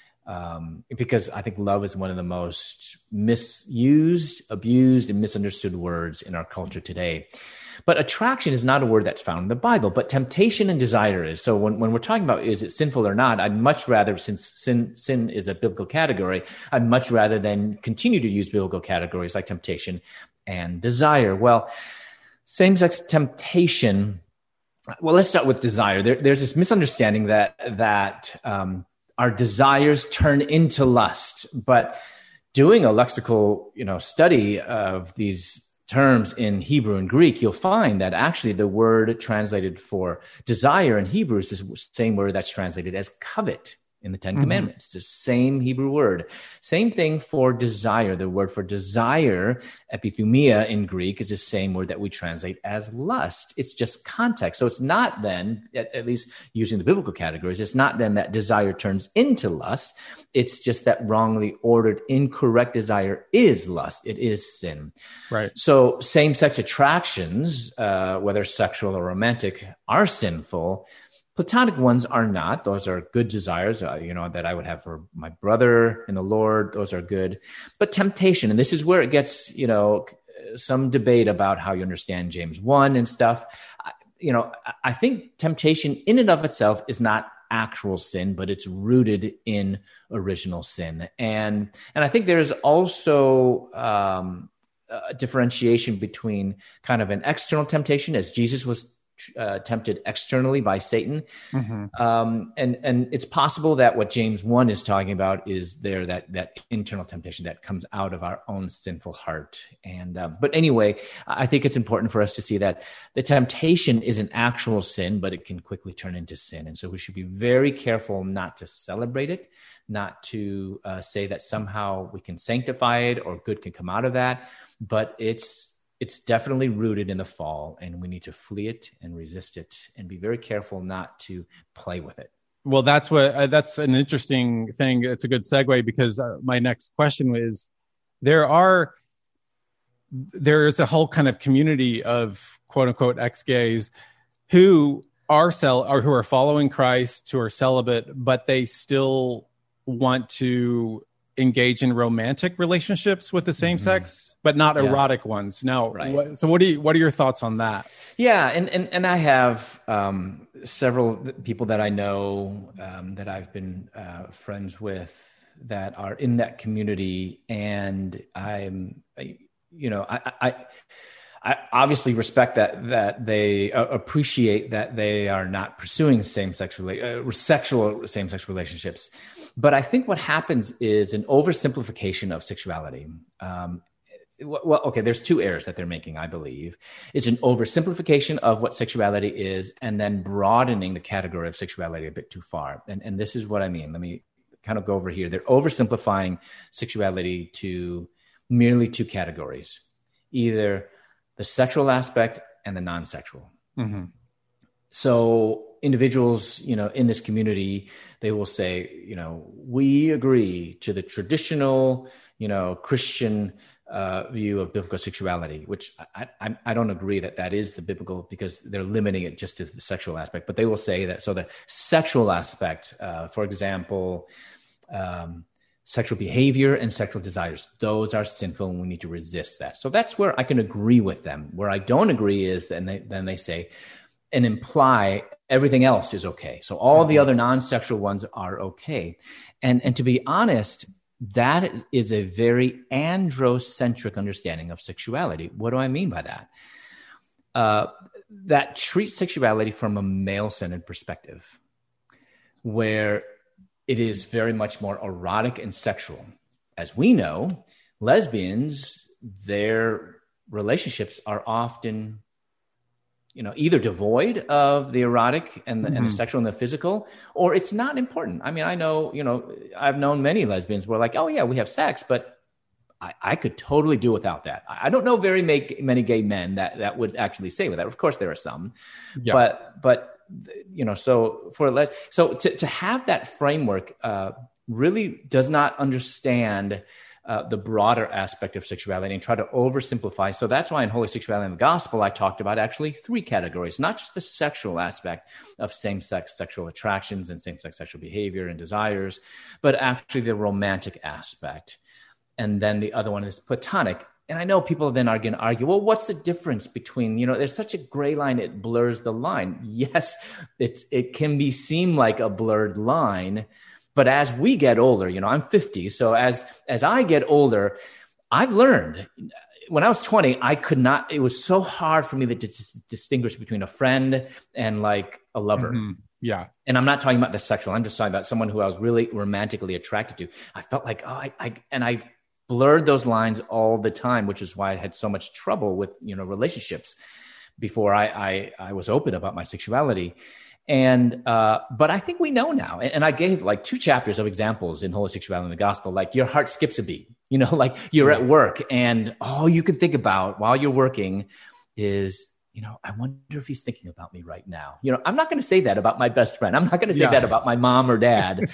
Um, because I think love is one of the most misused, abused, and misunderstood words in our culture today. But attraction is not a word that's found in the Bible, but temptation and desire is. So when, when we're talking about is it sinful or not, I'd much rather, since sin sin is a biblical category, I'd much rather than continue to use biblical categories like temptation and desire. Well, same-sex temptation, well, let's start with desire. There, there's this misunderstanding that, that, um, our desires turn into lust, but doing a lexical, you know, study of these terms in Hebrew and Greek, you'll find that actually the word translated for desire in Hebrew is the same word that's translated as covet in the Ten mm-hmm. Commandments. It's the same Hebrew word. Same thing for desire. The word for desire, epithumia in Greek, is the same word that we translate as lust. It's just context. So it's not then, at, at least using the biblical categories, it's not then that desire turns into lust. It's just that wrongly ordered, incorrect desire is lust. It is sin. Right. So same-sex attractions, uh, whether sexual or romantic, are sinful. Platonic ones are not. Those are good desires, uh, you know, that I would have for my brother in the Lord. Those are good. But temptation, and this is where it gets, you know, some debate about how you understand James one and stuff. I, you know, I think temptation in and of itself is not actual sin, but it's rooted in original sin. And, and I think there's also um, a differentiation between kind of an external temptation, as Jesus was uh, tempted externally by Satan. Mm-hmm. Um, and, and it's possible that what James one is talking about is there, that, that internal temptation that comes out of our own sinful heart. And, uh, but anyway, I think it's important for us to see that the temptation is an actual sin, but it can quickly turn into sin. And so we should be very careful not to celebrate it, not to uh, say that somehow we can sanctify it or good can come out of that, but it's, it's definitely rooted in the fall, and we need to flee it and resist it and be very careful not to play with it. Well, that's what, uh, that's an interesting thing. It's a good segue, because uh, my next question is, there are, there is a whole kind of community of quote unquote ex-gays who are cel or who are following Christ, who are celibate, but they still want to engage in romantic relationships with the same mm-hmm. sex, but not yeah. erotic ones. Now, right. what, so what do you, what are your thoughts on that? Yeah. And, and, and I have um, several people that I know um, that I've been uh, friends with that are in that community. And I'm, you know, I, I, I obviously respect that, that they uh, appreciate that they are not pursuing same-sex, rela- uh, sexual same-sex relationships. But I think what happens is an oversimplification of sexuality. Um, well, okay, there's two errors that they're making, I believe. It's an oversimplification of what sexuality is, and then broadening the category of sexuality a bit too far. And, and this is what I mean. Let me kind of go over here. They're oversimplifying sexuality to merely two categories, either the sexual aspect and the non-sexual. Mm-hmm. So individuals, you know, in this community, they will say, you know, we agree to the traditional, you know, Christian uh, view of biblical sexuality, which I, I, I don't agree that that is the biblical, because they're limiting it just to the sexual aspect. But they will say that, so the sexual aspect, uh, for example, um, sexual behavior and sexual desires, those are sinful, and we need to resist that. So that's where I can agree with them. Where I don't agree is then they, then they say and imply everything else is okay. So all the other non-sexual ones are okay. And, and to be honest, that is, is a very androcentric understanding of sexuality. What do I mean by that? Uh, that treats sexuality from a male-centered perspective, where it is very much more erotic and sexual. As we know, lesbians, their relationships are often, you know, either devoid of the erotic and the, mm-hmm. and the sexual and the physical, or it's not important. I mean, I know, you know, I've known many lesbians where like, oh yeah, we have sex, but I, I could totally do without that. I don't know very many, many gay men that, that would actually say with that. Of course there are some, yeah. but, but, you know, so for less, so to, to have that framework uh, really does not understand uh, the broader aspect of sexuality and try to oversimplify. So that's why in Holy Sexuality in the Gospel, I talked about actually three categories, not just the sexual aspect of same-sex sexual attractions and same-sex sexual behavior and desires, but actually the romantic aspect. And then the other one is platonic. And I know people then are going to argue, well, what's the difference between, you know, there's such a gray line, it blurs the line. Yes, it, it can be seem like a blurred line, but as we get older, you know, I'm fifty. So as, as I get older, I've learned. When I was twenty, I could not, it was so hard for me to dis- distinguish between a friend and like a lover. Mm-hmm. Yeah. And I'm not talking about the sexual. I'm just talking about someone who I was really romantically attracted to. I felt like, oh, I, I and I, blurred those lines all the time, which is why I had so much trouble with, you know, relationships before I, I, I was open about my sexuality. And, uh, but I think we know now. And, and I gave like two chapters of examples in Holy Sexuality in the Gospel, like your heart skips a beat, you know, like you're at work and all you can think about while you're working is, you know, I wonder if he's thinking about me right now. You know, I'm not going to say that about my best friend. I'm not going to say yeah. that about my mom or dad.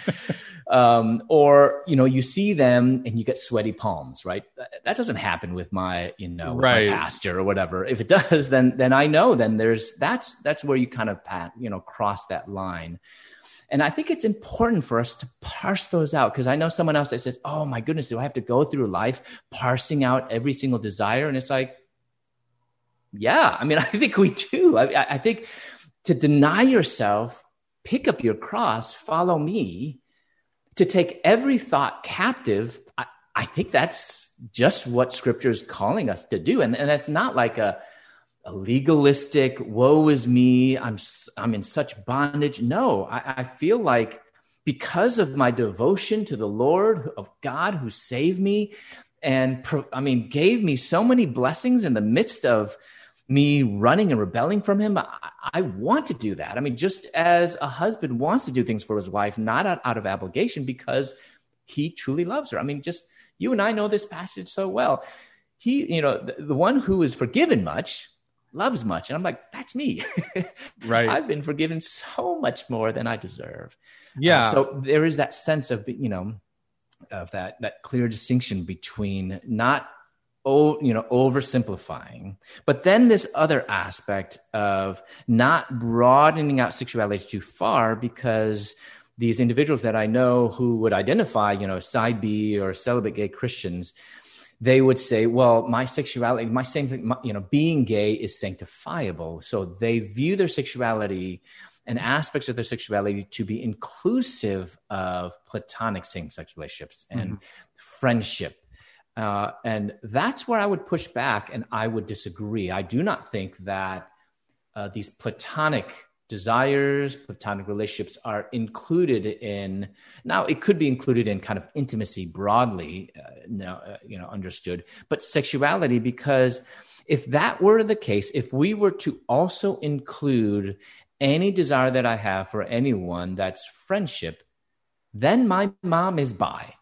um, or, you know, you see them and you get sweaty palms, right? That doesn't happen with my, you know, with right. my pastor or whatever. If it does, then, then I know, then there's, that's, that's where you kind of pat, you know, cross that line. And I think it's important for us to parse those out, because I know someone else that says, oh my goodness, do I have to go through life parsing out every single desire? And it's like, yeah, I mean, I think we do. I, I think to deny yourself, pick up your cross, follow me, to take every thought captive, I, I think that's just what Scripture is calling us to do. And, and that's not like a, a legalistic, woe is me, I'm I'm in such bondage. No, I, I feel like because of my devotion to the Lord of God who saved me and, I mean, gave me so many blessings in the midst of me running and rebelling from him, I, I want to do that. I mean, just as a husband wants to do things for his wife, not out, out of obligation, because he truly loves her. I mean, just you and I know this passage so well. He, you know, the, the one who is forgiven much loves much. And I'm like, that's me. Right. I've been forgiven so much more than I deserve. Yeah. Uh, so there is that sense of, you know, of that, that clear distinction between not, oh, you know, oversimplifying, but then this other aspect of not broadening out sexuality too far, because these individuals that I know who would identify, you know, side B or celibate gay Christians, they would say, well, my sexuality, my same, my, you know, being gay is sanctifiable. So they view their sexuality and aspects of their sexuality to be inclusive of platonic same-sex relationships and mm-hmm. friendship. Uh, and that's where I would push back and I would disagree. I do not think that uh, these platonic desires, platonic relationships are included in, now it could be included in kind of intimacy broadly, uh, now, uh, you know, understood, but sexuality, because if that were the case, if we were to also include any desire that I have for anyone that's friendship, then my mom is bi.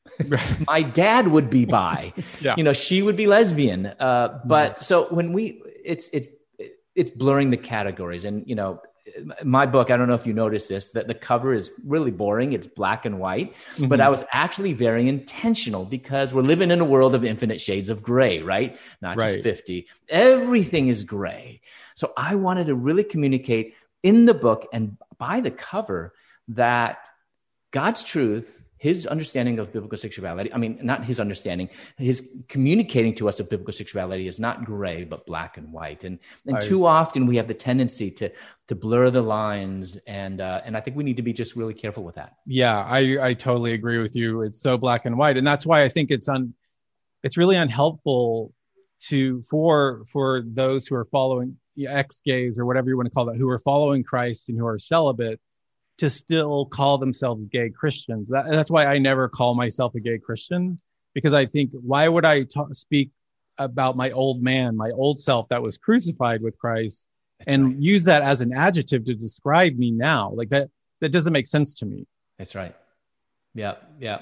My dad would be bi. Yeah. You know, she would be lesbian. Uh, but mm-hmm. so when we, it's, it's, it's blurring the categories. And, you know, my book, I don't know if you noticed this, that the cover is really boring. It's black and white, mm-hmm. but I was actually very intentional because we're living in a world of infinite shades of gray, right? Not just right. fifty. Everything is gray. So I wanted to really communicate in the book and by the cover that God's truth, his understanding of biblical sexuality, I mean, not his understanding, his communicating to us of biblical sexuality is not gray, but black and white. And and I, too often we have the tendency to to blur the lines. And uh, and I think we need to be just really careful with that. Yeah, I, I totally agree with you. It's so black and white. And that's why I think it's un, it's really unhelpful to for for those who are following ex-gays or whatever you want to call that, who are following Christ and who are celibate, to still call themselves gay Christians. That, that's why I never call myself a gay Christian, because I think, why would I ta- speak about my old man, my old self that was crucified with Christ, that's and right. use that as an adjective to describe me now? Like that, that doesn't make sense to me. That's right. Yeah. Yeah.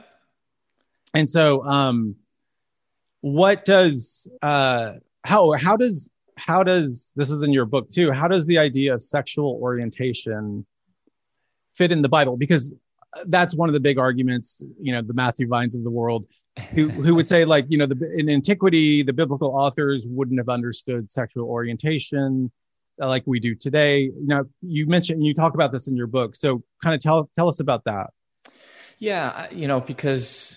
And so, um, what does, uh, how, how does, how does, this is in your book too, how does the idea of sexual orientation fit in the Bible? Because that's one of the big arguments, you know, the Matthew Vines of the world, who who would say, like, you know, the, in antiquity, the biblical authors wouldn't have understood sexual orientation like we do today. You know, you mentioned, you talk about this in your book. So kind of tell, tell us about that. Yeah. You know, because,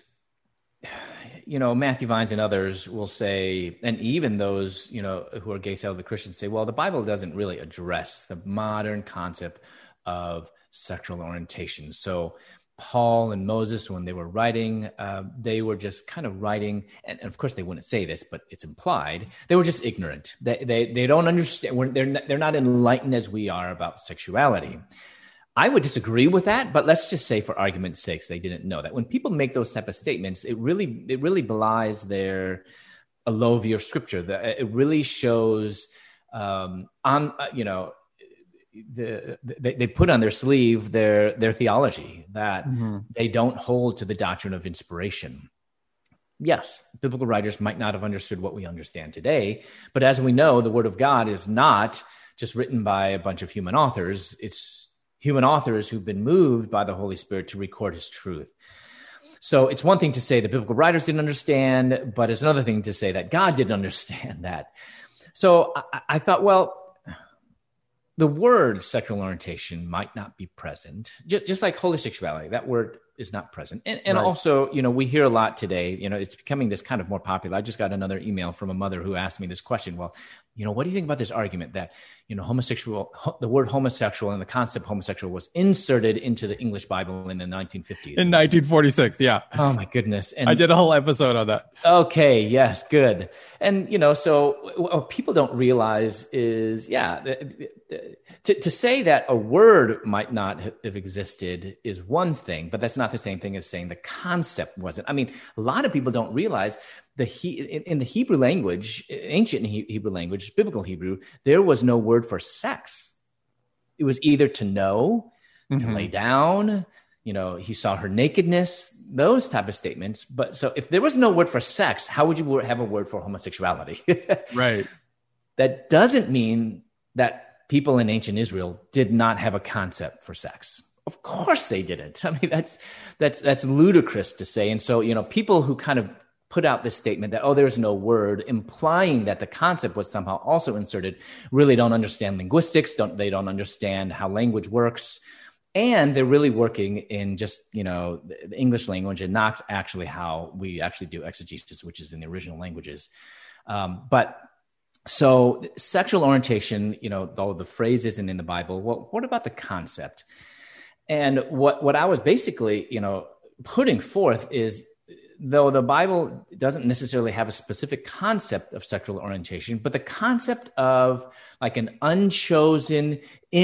you know, Matthew Vines and others will say, and even those, you know, who are gay celibate Christians say, well, the Bible doesn't really address the modern concept of sexual orientation. So Paul and Moses, when they were writing, uh, they were just kind of writing, and, and of course they wouldn't say this, but it's implied. They were just ignorant. They they they don't understand. They're not, they're not enlightened as we are about sexuality. I would disagree with that, but let's just say, for argument's sake, they didn't know that. When people make those type of statements, it really it really belies their a low view of Scripture. The, it really shows um, on uh, you know. The, they, they put on their sleeve their their theology that mm-hmm. they don't hold to the doctrine of inspiration. Yes, biblical writers might not have understood what we understand today, but as we know, the Word of God is not just written by a bunch of human authors. It's human authors who've been moved by the Holy Spirit to record his truth. So it's one thing to say the biblical writers didn't understand, but it's another thing to say that God didn't understand that. So I, I thought, well, the word sexual orientation might not be present, just, just like holy sexuality. That word is not present. And, and Right. also, you know, we hear a lot today, you know, it's becoming this kind of more popular. I just got another email from a mother who asked me this question. Well, you know, what do you think about this argument that, you know, homosexual, ho- the word homosexual and the concept homosexual was inserted into the English Bible in the nineteen fifties? In nineteen forty-six, yeah. Oh my goodness. And I did a whole episode on that. okay. Yes. Good. And, you know, so what people don't realize is, yeah, to, to say that a word might not have existed is one thing, but that's not the same thing as saying the concept wasn't. I mean, a lot of people don't realize the he, in, in the Hebrew language, ancient Hebrew language, biblical Hebrew, there was no word for sex. It was either to know, mm-hmm. to lay down, you know, he saw her nakedness, those type of statements. But so if there was no word for sex, how would you have a word for homosexuality? Right. That doesn't mean that people in ancient Israel did not have a concept for sex. Of course they didn't. I mean, that's, that's, that's ludicrous to say. And so, you know, people who kind of put out this statement that, oh, there's no word, implying that the concept was somehow also inserted, really don't understand linguistics. Don't, they don't understand how language works. And they're really working in just, you know, the English language and not actually how we actually do exegesis, which is in the original languages. Um, but so sexual orientation, you know, though the phrase isn't in the Bible, well, what about the concept? And what, what I was basically, you know, putting forth is, though the Bible doesn't necessarily have a specific concept of sexual orientation, but the concept of like an unchosen,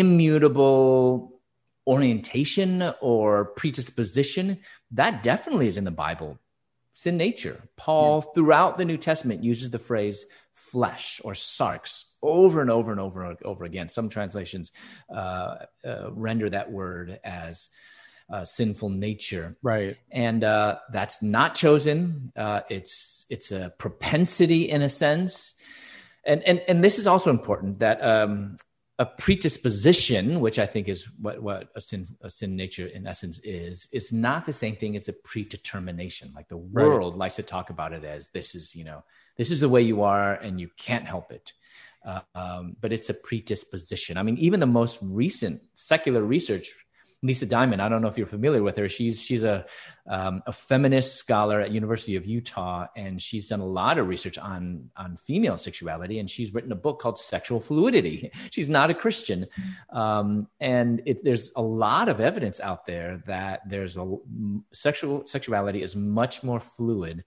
immutable orientation or predisposition, that definitely is in the Bible. It's in nature. Paul, yeah. throughout the New Testament, uses the phrase flesh or sarx over and over and over and over again. Some translations uh, uh, render that word as Uh, sinful nature. Right. And uh, that's not chosen. Uh, it's it's a propensity in a sense. And and and this is also important, that um, a predisposition, which I think is what, what a sin a sin nature in essence is, is not the same thing as a predetermination. Like the world right. likes to talk about it as this is, you know, this is the way you are and you can't help it. Uh, um, but it's a predisposition. I mean, even the most recent secular research, Lisa Diamond, I don't know if you're familiar with her. She's she's a um, a feminist scholar at University of Utah, and she's done a lot of research on on female sexuality. And she's written a book called Sexual Fluidity. She's not a Christian, um, and it, there's a lot of evidence out there that there's a sexual sexuality is much more fluid,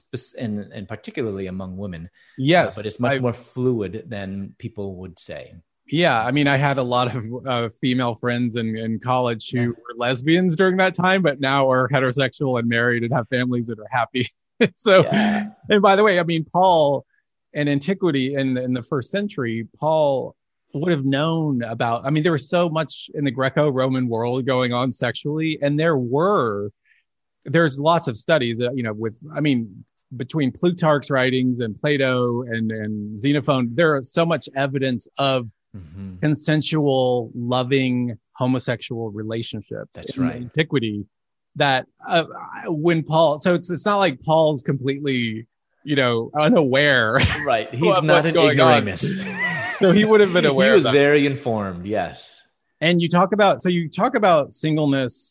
and and particularly among women. Yes, uh, but it's much I, more fluid than people would say. Yeah, I mean, I had a lot of uh, female friends in, in college who yeah. were lesbians during that time, but now are heterosexual and married and have families that are happy. so, yeah. And by the way, I mean, Paul in antiquity in, in the first century, Paul would have known about, I mean, there was so much in the Greco-Roman world going on sexually, and there were, there's lots of studies, uh, you know, with, I mean, between Plutarch's writings and Plato and, and Xenophon, there is so much evidence of Mm-hmm. consensual, loving, homosexual relationships. That's in right. Antiquity. That uh, when Paul, so it's it's not like Paul's completely, you know, unaware. Right. He's not an ignoramus. So he would have been aware. He was of that. very informed. Yes. And you talk about, so you talk about singleness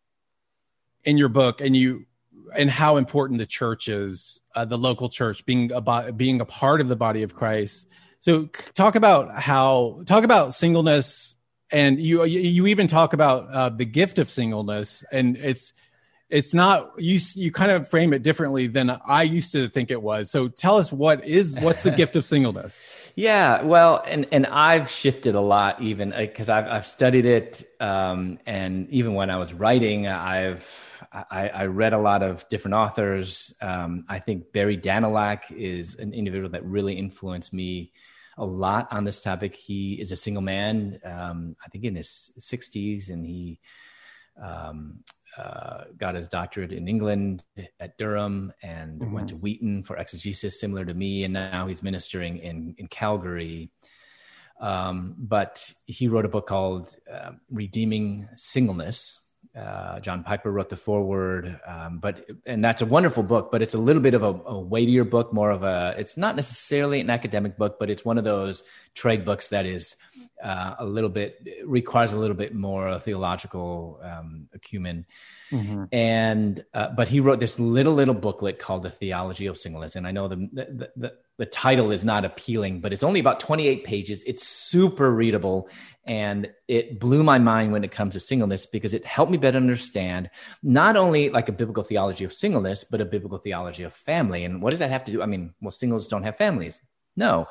in your book, and you and how important the church is, uh, the local church being a being a part of the body of Christ. So talk about how, talk about singleness, and you you even talk about uh, the gift of singleness, and it's it's not, you you kind of frame it differently than I used to think it was. So tell us, what is what's the gift of singleness? Yeah, well, and and I've shifted a lot, even because I've I've studied it, um, and even when I was writing, I've I, I read a lot of different authors. Um, I think Barry Danilak is an individual that really influenced me a lot on this topic. He is a single man, um, I think in his sixties, and he um, uh, got his doctorate in England at Durham and mm-hmm. went to Wheaton for exegesis, similar to me. And now he's ministering in, in Calgary. Um, but he wrote a book called uh, Redeeming Singleness. Uh, John Piper wrote the foreword, um, but and that's a wonderful book. But it's a little bit of a, a weightier book, more of a. It's not necessarily an academic book, but it's one of those trade books that is uh, a little bit requires a little bit more theological um, acumen. Mm-hmm. And uh, but he wrote this little little booklet called The Theology of Singleness, and I know the the, the the title is not appealing, but it's only about twenty-eight pages. It's super readable, and it blew my mind when it comes to singleness because it helped me better understand not only like a biblical theology of singleness, but a biblical theology of family. And what does that have to do? I mean, well, singles don't have families. No.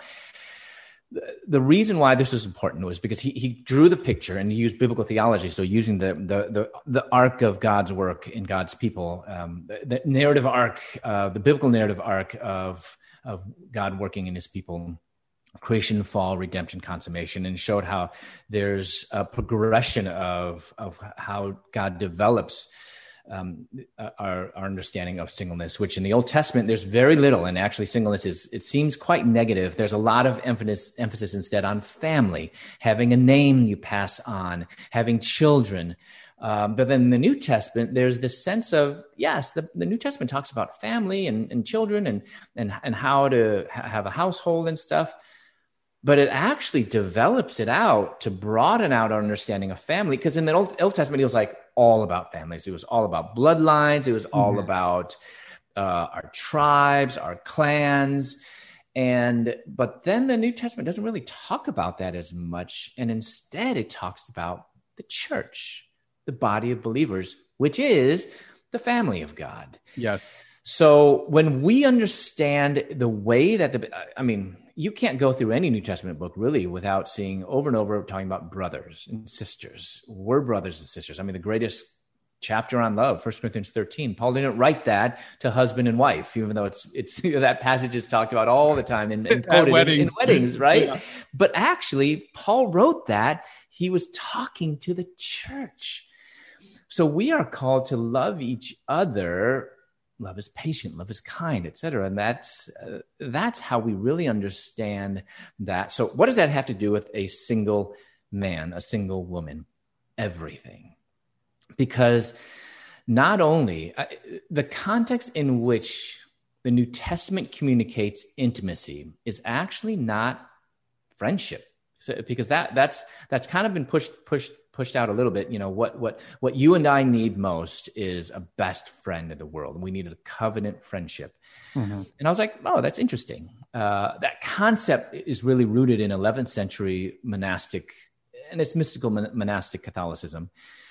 The reason why this is important was because he he drew the picture and he used biblical theology. So using the the the, the arc of God's work in God's people, um, the, the narrative arc, uh, the biblical narrative arc of of God working in his people, creation, fall, redemption, consummation, and showed how there's a progression of of how God develops Um, our, our understanding of singleness, which in the Old Testament, there's very little. And actually singleness is, it seems quite negative. There's a lot of emphasis, emphasis instead on family, having a name you pass on, having children. Um, but then in the New Testament, there's this sense of, yes, the, the New Testament talks about family and, and children and, and, and how to ha- have a household and stuff. But it actually develops it out to broaden out our understanding of family. Because in the Old, Old Testament, it was like all about families. It was all about bloodlines. It was all mm-hmm. about uh, our tribes, our clans. And but then the New Testament doesn't really talk about that as much. And instead, it talks about the church, the body of believers, which is the family of God. Yes. So when we understand the way that the, I mean, you can't go through any New Testament book really without seeing over and over talking about brothers and sisters. We're brothers and sisters. I mean, the greatest chapter on love, First Corinthians thirteen, Paul didn't write that to husband and wife, even though it's, it's you know, that passage is talked about all the time and, and quoted weddings. In, in weddings, right? Yeah. But actually, Paul wrote that. He was talking to the church. So we are called to love each other. Love is patient, love is kind, et cetera. And that's, uh, that's how we really understand that. So what does that have to do with a single man, a single woman? Everything. Because not only uh, the context in which the New Testament communicates intimacy is actually not friendship. So, because that that's that's kind of been pushed pushed pushed out a little bit. You know, what what what you and I need most is a best friend in the world, and we need a covenant friendship. Mm-hmm. And I was like, oh, that's interesting. Uh, that concept is really rooted in eleventh century monastic, and it's mystical mon- monastic Catholicism.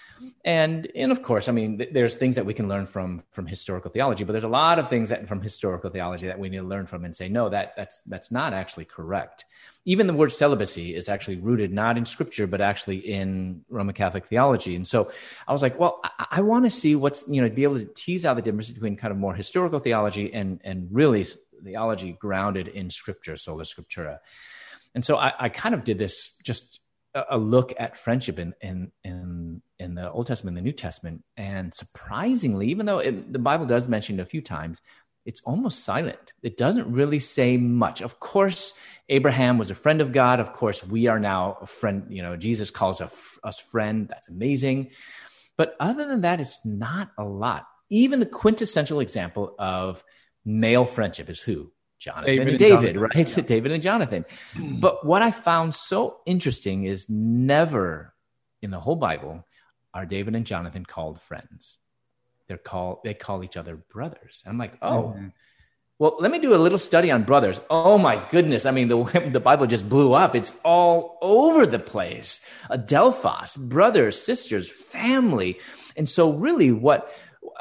And, and of course, I mean, th- there's things that we can learn from, from historical theology, but there's a lot of things that from historical theology that we need to learn from and say, no, that that's, that's not actually correct. Even the word celibacy is actually rooted not in scripture, but actually in Roman Catholic theology. And so I was like, well, I, I want to see what's, you know, be able to tease out the difference between kind of more historical theology and, and really theology grounded in scripture, sola scriptura. And so I, I kind of did this just a look at friendship in, in, in, in the Old Testament, and the New Testament. And surprisingly, even though it, the Bible does mention it a few times, it's almost silent. It doesn't really say much. Of course, Abraham was a friend of God. Of course, we are now a friend. You know, Jesus calls us, us friend. That's amazing. But other than that, it's not a lot. Even the quintessential example of male friendship is who? Jonathan David and David, and right? Yeah. David and Jonathan. But what I found so interesting is never in the whole Bible are David and Jonathan called friends. They're called, they call each other brothers. I'm like, oh, mm-hmm. Well, let me do a little study on brothers. Oh my goodness. I mean, the, the Bible just blew up. It's all over the place. Adelphos, brothers, sisters, family. And so really what,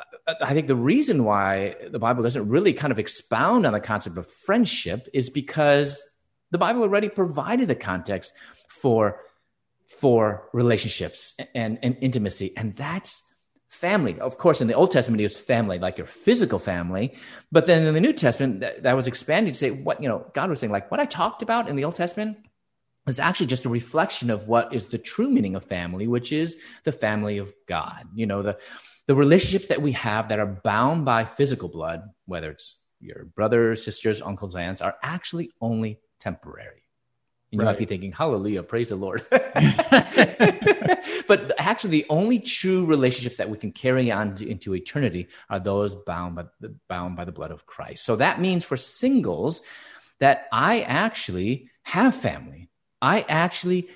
I think the reason why the Bible doesn't really kind of expound on the concept of friendship is because the Bible already provided the context for, for relationships and, and intimacy. And that's family. Of course, in the Old Testament, it was family, like your physical family. But then in the New Testament, that, that was expanded to say what, you know, God was saying, like what I talked about in the Old Testament is actually just a reflection of what is the true meaning of family, which is the family of God. You know, the The relationships that we have that are bound by physical blood, whether it's your brothers, sisters, uncles, aunts, are actually only temporary. And you right. might be thinking, hallelujah, praise the Lord. But actually, the only true relationships that we can carry on to, into eternity are those bound by the bound by the blood of Christ. So that means for singles that I actually have family. I actually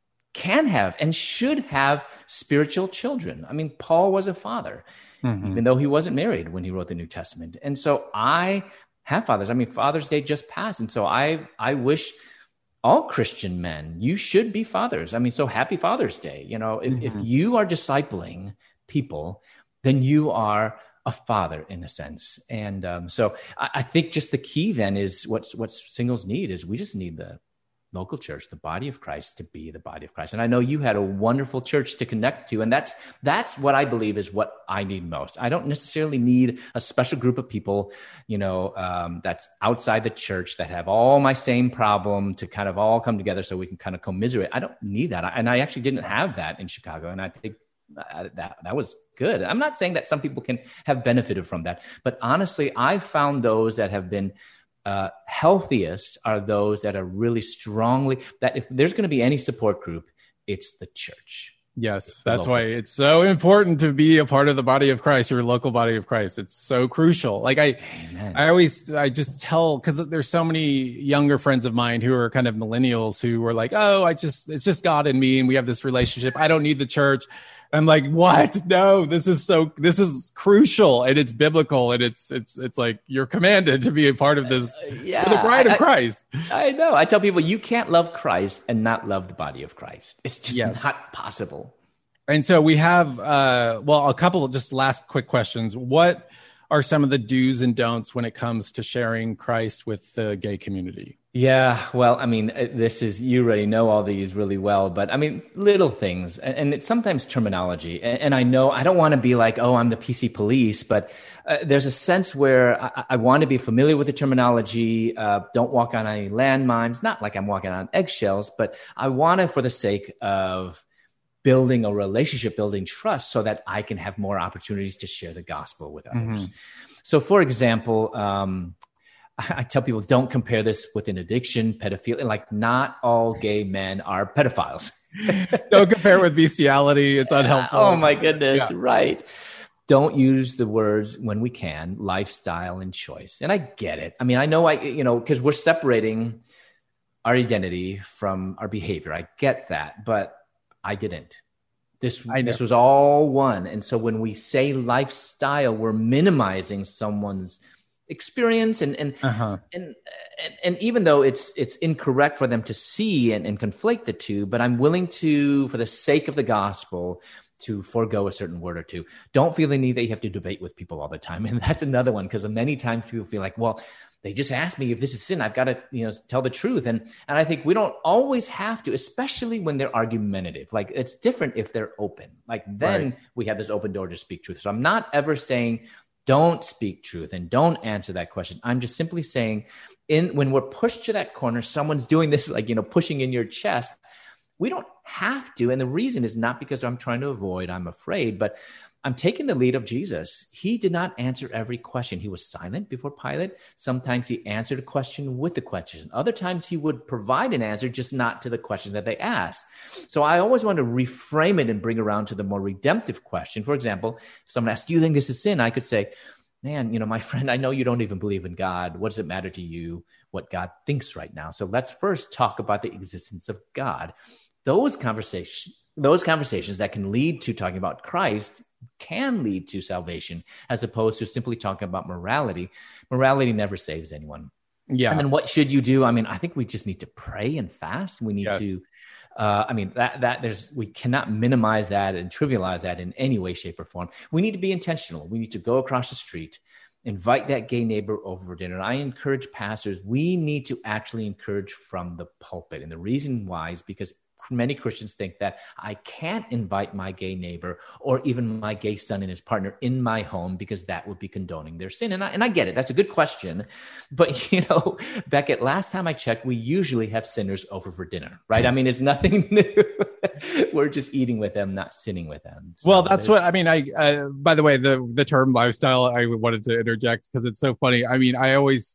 can have and should have spiritual children. I mean, Paul was a father, mm-hmm. even though he wasn't married when he wrote the New Testament. And so I have fathers. I mean, Father's Day just passed. And so I, I wish all Christian men, you should be fathers. I mean, so happy Father's Day. You know, if, mm-hmm. if you are discipling people, then you are a father in a sense. And um, so I, I think just the key then is what's what singles need is we just need the local church, the body of Christ, to be the body of Christ. And I know you had a wonderful church to connect to. And that's that's what I believe is what I need most. I don't necessarily need a special group of people, you know, um, that's outside the church that have all my same problem to kind of all come together so we can kind of commiserate. I don't need that. And I actually didn't have that in Chicago. And I think Uh, that that was good. I'm not saying that some people can have benefited from that, but honestly, I found those that have been uh, healthiest are those that are really strongly, that if there's going to be any support group, it's the church. Yes, that's why it's so important to be a part of the body of Christ, your local body of Christ. It's so crucial. Like I, Amen. I always, I just tell, because there's so many younger friends of mine who are kind of millennials who were like, oh, I just, it's just God and me, and we have this relationship. I don't need the church. I'm like, what? No, this is so, this is crucial, and it's biblical, and it's, it's, it's like you're commanded to be a part of this, uh, yeah, the bride of I, Christ. I know. I tell people you can't love Christ and not love the body of Christ. It's just yes. not possible. And so we have, uh, well, a couple of just last quick questions. What are some of the do's and don'ts when it comes to sharing Christ with the gay community? Yeah, well, I mean, this is, you already know all these really well, but I mean, little things, and, and it's sometimes terminology. And, and I know I don't want to be like, oh, I'm the P C police, but uh, there's a sense where I, I want to be familiar with the terminology. Uh, don't walk on any landmines, not like I'm walking on eggshells, but I want to, for the sake of building a relationship, building trust, so that I can have more opportunities to share the gospel with others. Mm-hmm. So for example, um, I tell people, don't compare this with an addiction, pedophilia. Like, not all gay men are pedophiles. Don't compare with bestiality. It's unhelpful. Oh my goodness. Yeah. Right. Don't use the words, when we can, lifestyle and choice. And I get it. I mean, I know I, you know, because we're separating our identity from our behavior. I get that, but I didn't. This, this was all one. And so when we say lifestyle, we're minimizing someone's experience, and and, uh-huh. and and and even though it's it's incorrect for them to see and, and conflate the two, but I'm willing to, for the sake of the gospel, to forego a certain word or two. Don't feel the need that you have to debate with people all the time. And that's another one, because many times people feel like, well, they just asked me if this is sin. I've got to, you know, tell the truth. And and I think we don't always have to, especially when they're argumentative. Like, it's different if they're open. Like, then right. we have this open door to speak truth. So I'm not ever saying don't speak truth and don't answer that question. I'm just simply saying, in when we're pushed to that corner, someone's doing this, like, you know, pushing in your chest, we don't have to. And the reason is not because I'm trying to avoid, I'm afraid, but I'm taking the lead of Jesus. He did not answer every question. He was silent before Pilate. Sometimes he answered a question with the question. Other times he would provide an answer, just not to the question that they asked. So I always want to reframe it and bring around to the more redemptive question. For example, if someone asks, do you think this is sin? I could say, man, you know, my friend, I know you don't even believe in God. What does it matter to you what God thinks right now? So let's first talk about the existence of God. Those conversations, those conversations that can lead to talking about Christ can lead to salvation, as opposed to simply talking about morality. Morality never saves anyone. Yeah. And then what should you do? I mean, I think we just need to pray and fast. We need yes. to, uh, I mean, that, that there's, we cannot minimize that and trivialize that in any way, shape, or form. We need to be intentional. We need to go across the street, invite that gay neighbor over for dinner. And I encourage pastors, we need to actually encourage from the pulpit. And the reason why is because many Christians think that I can't invite my gay neighbor or even my gay son and his partner in my home because that would be condoning their sin. And I, and I get it. That's a good question. But, you know, Beckett, last time I checked, we usually have sinners over for dinner, right? I mean, it's nothing new. We're just eating with them, not sinning with them. So well, that's what I mean. I, uh, by the way, the, the term lifestyle, I wanted to interject because it's so funny. I mean, I always,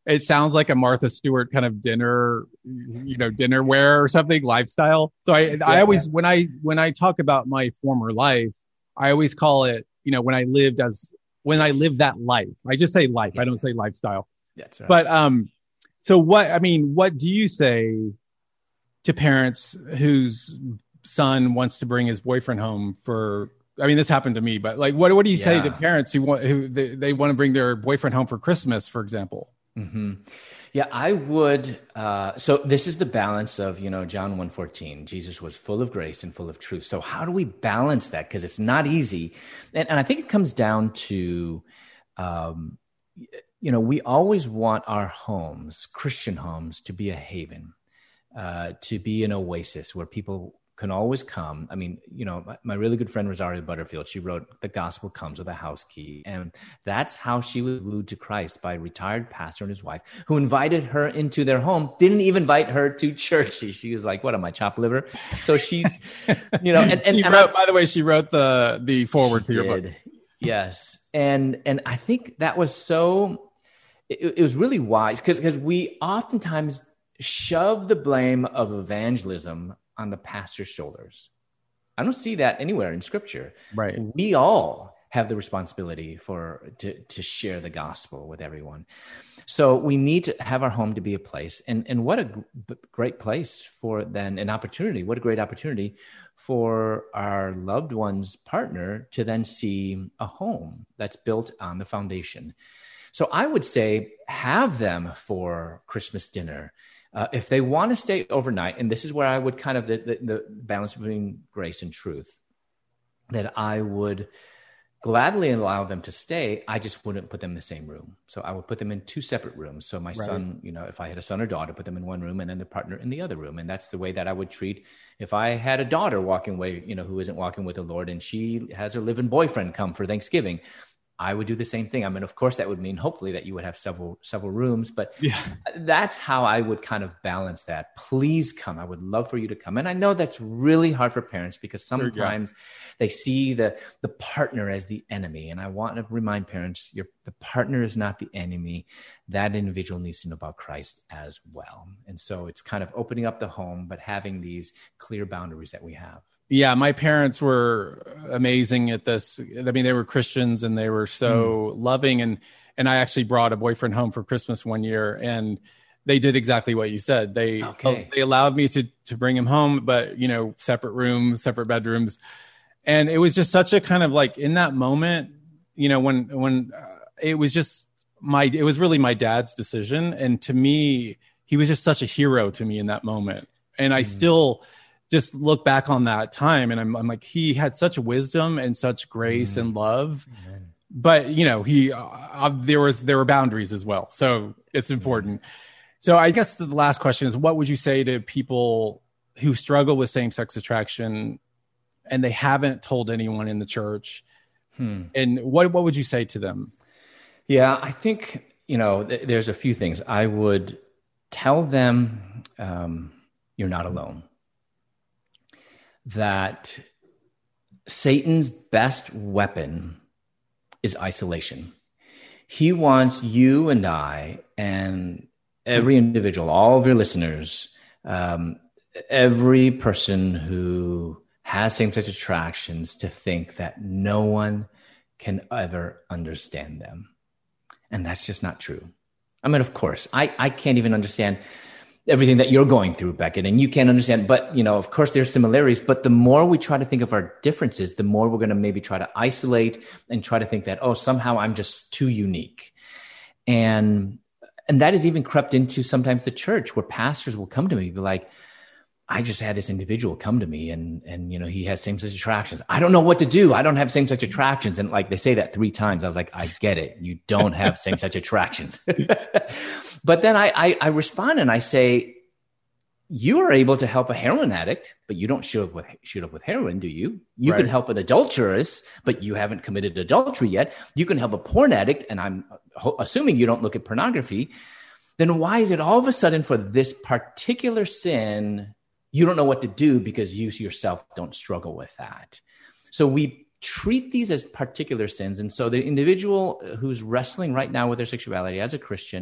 it sounds like a Martha Stewart kind of dinner, you know, dinnerware or something, lifestyle. So I, yeah, I always, yeah. when I, when I talk about my former life, I always call it, you know, when I lived as, when I lived that life. I just say life. Yeah. I don't say lifestyle. That's right. But, um, so what, I mean, what do you say to parents whose son wants to bring his boyfriend home for, I mean, this happened to me, but like, what, what do you yeah. say to parents who want, who they, they want to bring their boyfriend home for Christmas, for example? Mm-hmm. Yeah, I would. Uh, so this is the balance of, you know, John one fourteen, Jesus was full of grace and full of truth. So how do we balance that? Because it's not easy. And, and I think it comes down to, um, you know, we always want our homes, Christian homes, to be a haven, uh, to be an oasis where people can always come. I mean, you know, my, my really good friend, Rosaria Butterfield, she wrote The Gospel Comes with a House Key. And that's how she was wooed to Christ, by a retired pastor and his wife, who invited her into their home, didn't even invite her to church. She, she was like, what am I, chopped liver? So she's, you know, and, and, she and wrote, I, by the way, she wrote the, the foreword to your did. book. Yes. And, and I think that was so, it, it was really wise, because, because we oftentimes shove the blame of evangelism on the pastor's shoulders. I don't see that anywhere in Scripture. Right. We all have the responsibility for to, to share the gospel with everyone. So we need to have our home to be a place. And, and what a g- great place for then an opportunity. What a great opportunity for our loved one's partner to then see a home that's built on the foundation. So I would say have them for Christmas dinner. Uh, if they want to stay overnight, and this is where I would kind of, the, the, the balance between grace and truth, that I would gladly allow them to stay. I just wouldn't put them in the same room. So I would put them in two separate rooms. So my right. son, you know, if I had a son or daughter, put them in one room and then the partner in the other room. And that's the way that I would treat if I had a daughter walking away, you know, who isn't walking with the Lord, and she has her live-in boyfriend come for Thanksgiving. I would do the same thing. I mean, of course, that would mean hopefully that you would have several several rooms, but yeah. that's how I would kind of balance that. Please come. I would love for you to come. And I know that's really hard for parents, because sometimes sure, yeah. they see the the partner as the enemy. And I want to remind parents, your the partner is not the enemy. That individual needs to know about Christ as well. And so it's kind of opening up the home, but having these clear boundaries that we have. Yeah, my parents were amazing at this. I mean, they were Christians and they were so mm. loving. And and I actually brought a boyfriend home for Christmas one year, and they did exactly what you said. They okay. they allowed me to to bring him home, but you know, separate rooms, separate bedrooms, and it was just such a kind of like in that moment, you know, when when uh, it was just my it was really my dad's decision, and to me, he was just such a hero to me in that moment, and I mm. still. Just look back on that time, and I'm, I'm like, he had such wisdom and such grace mm. and love, Amen. But you know, he uh, there was there were boundaries as well, so it's important. Mm. So I guess the last question is, what would you say to people who struggle with same-sex attraction and they haven't told anyone in the church? Hmm. And what what would you say to them? Yeah, I think you know, th- there's a few things I would tell them. Um, you're not alone. That Satan's best weapon is isolation. He wants you and I and every individual, all of your listeners, um, every person who has same-sex attractions to think that no one can ever understand them. And that's just not true. I mean, of course, I, I can't even understand everything that you're going through, Beckett, and you can't understand, but you know, of course there's similarities, but the more we try to think of our differences, the more we're going to maybe try to isolate and try to think that, oh, somehow I'm just too unique. And, and that has even crept into sometimes the church, where pastors will come to me and be like, I just had this individual come to me and, and, you know, he has same-sex attractions. I don't know what to do. I don't have same-sex attractions. And like, they say that three times. I was like, I get it. You don't have same-sex attractions. But then I, I, I respond and I say, you are able to help a heroin addict, but you don't shoot up with, shoot up with heroin, do you? You right. can help an adulteress, but you haven't committed adultery yet. You can help a porn addict, and I'm assuming you don't look at pornography. Then why is it all of a sudden for this particular sin, you don't know what to do because you yourself don't struggle with that? So we treat these as particular sins. And so the individual who's wrestling right now with their sexuality as a Christian,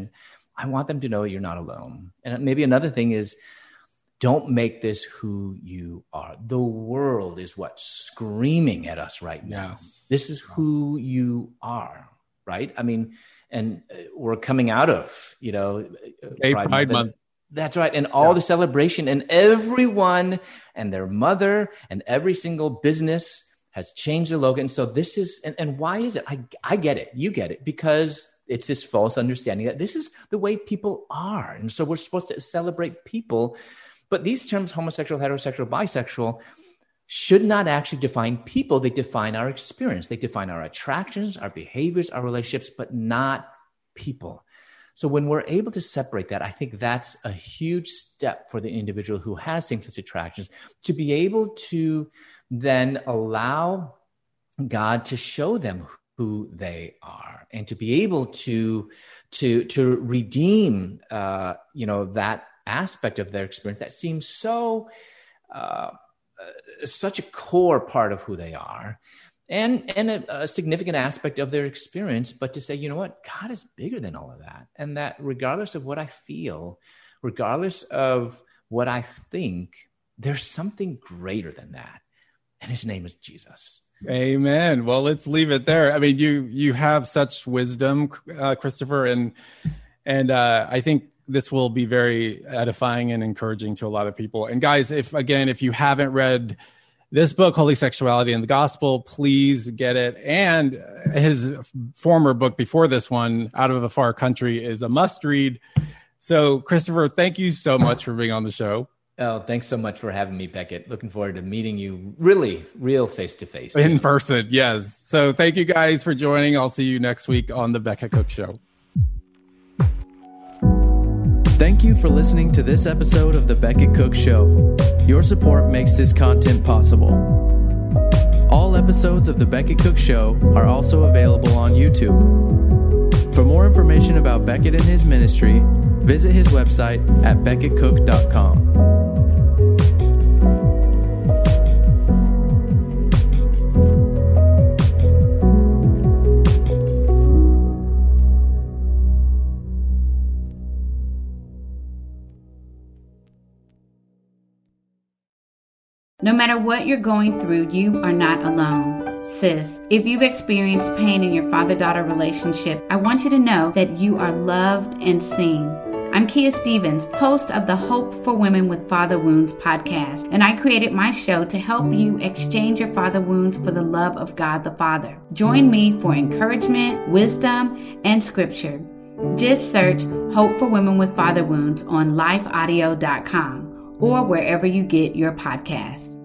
I want them to know you're not alone. And maybe another thing is, don't make this who you are. The world is what's screaming at us right now. Yes. This is who you are, right? I mean, and we're coming out of, you know, Gay Pride, Pride Month. That's right. And all yeah. the celebration, and everyone and their mother and every single business has changed their logo. And so this is, and, and why is it? I, I get it. You get it, because it's this false understanding that this is the way people are. And so we're supposed to celebrate people. But these terms, homosexual, heterosexual, bisexual, should not actually define people. They define our experience. They define our attractions, our behaviors, our relationships, but not people. So when we're able to separate that, I think that's a huge step for the individual who has same-sex attractions to be able to then allow God to show them who they are, and to be able to to to redeem uh, you know that aspect of their experience that seems so uh, uh, such a core part of who they are, and and a, a significant aspect of their experience, but to say, you know what, God is bigger than all of that, and that regardless of what I feel, regardless of what I think, there's something greater than that, and his name is Jesus. Amen. Well, let's leave it there. I mean, you you have such wisdom, uh, Christopher, and and uh, I think this will be very edifying and encouraging to a lot of people. And guys, if again, if you haven't read this book, Holy Sexuality and the Gospel, please get it. And his former book before this one, Out of a Far Country, is a must read. So, Christopher, thank you so much for being on the show. Oh, thanks so much for having me, Beckett. Looking forward to meeting you really, real face-to-face. In person, yes. So thank you guys for joining. I'll see you next week on The Beckett Cook Show. Thank you for listening to this episode of The Beckett Cook Show. Your support makes this content possible. All episodes of The Beckett Cook Show are also available on YouTube. For more information about Beckett and his ministry, visit his website at beckett cook dot com. No matter what you're going through, you are not alone. Sis, if you've experienced pain in your father-daughter relationship, I want you to know that you are loved and seen. I'm Kia Stevens, host of the Hope for Women with Father Wounds podcast, and I created my show to help you exchange your father wounds for the love of God the Father. Join me for encouragement, wisdom, and scripture. Just search Hope for Women with Father Wounds on life audio dot com or wherever you get your podcast.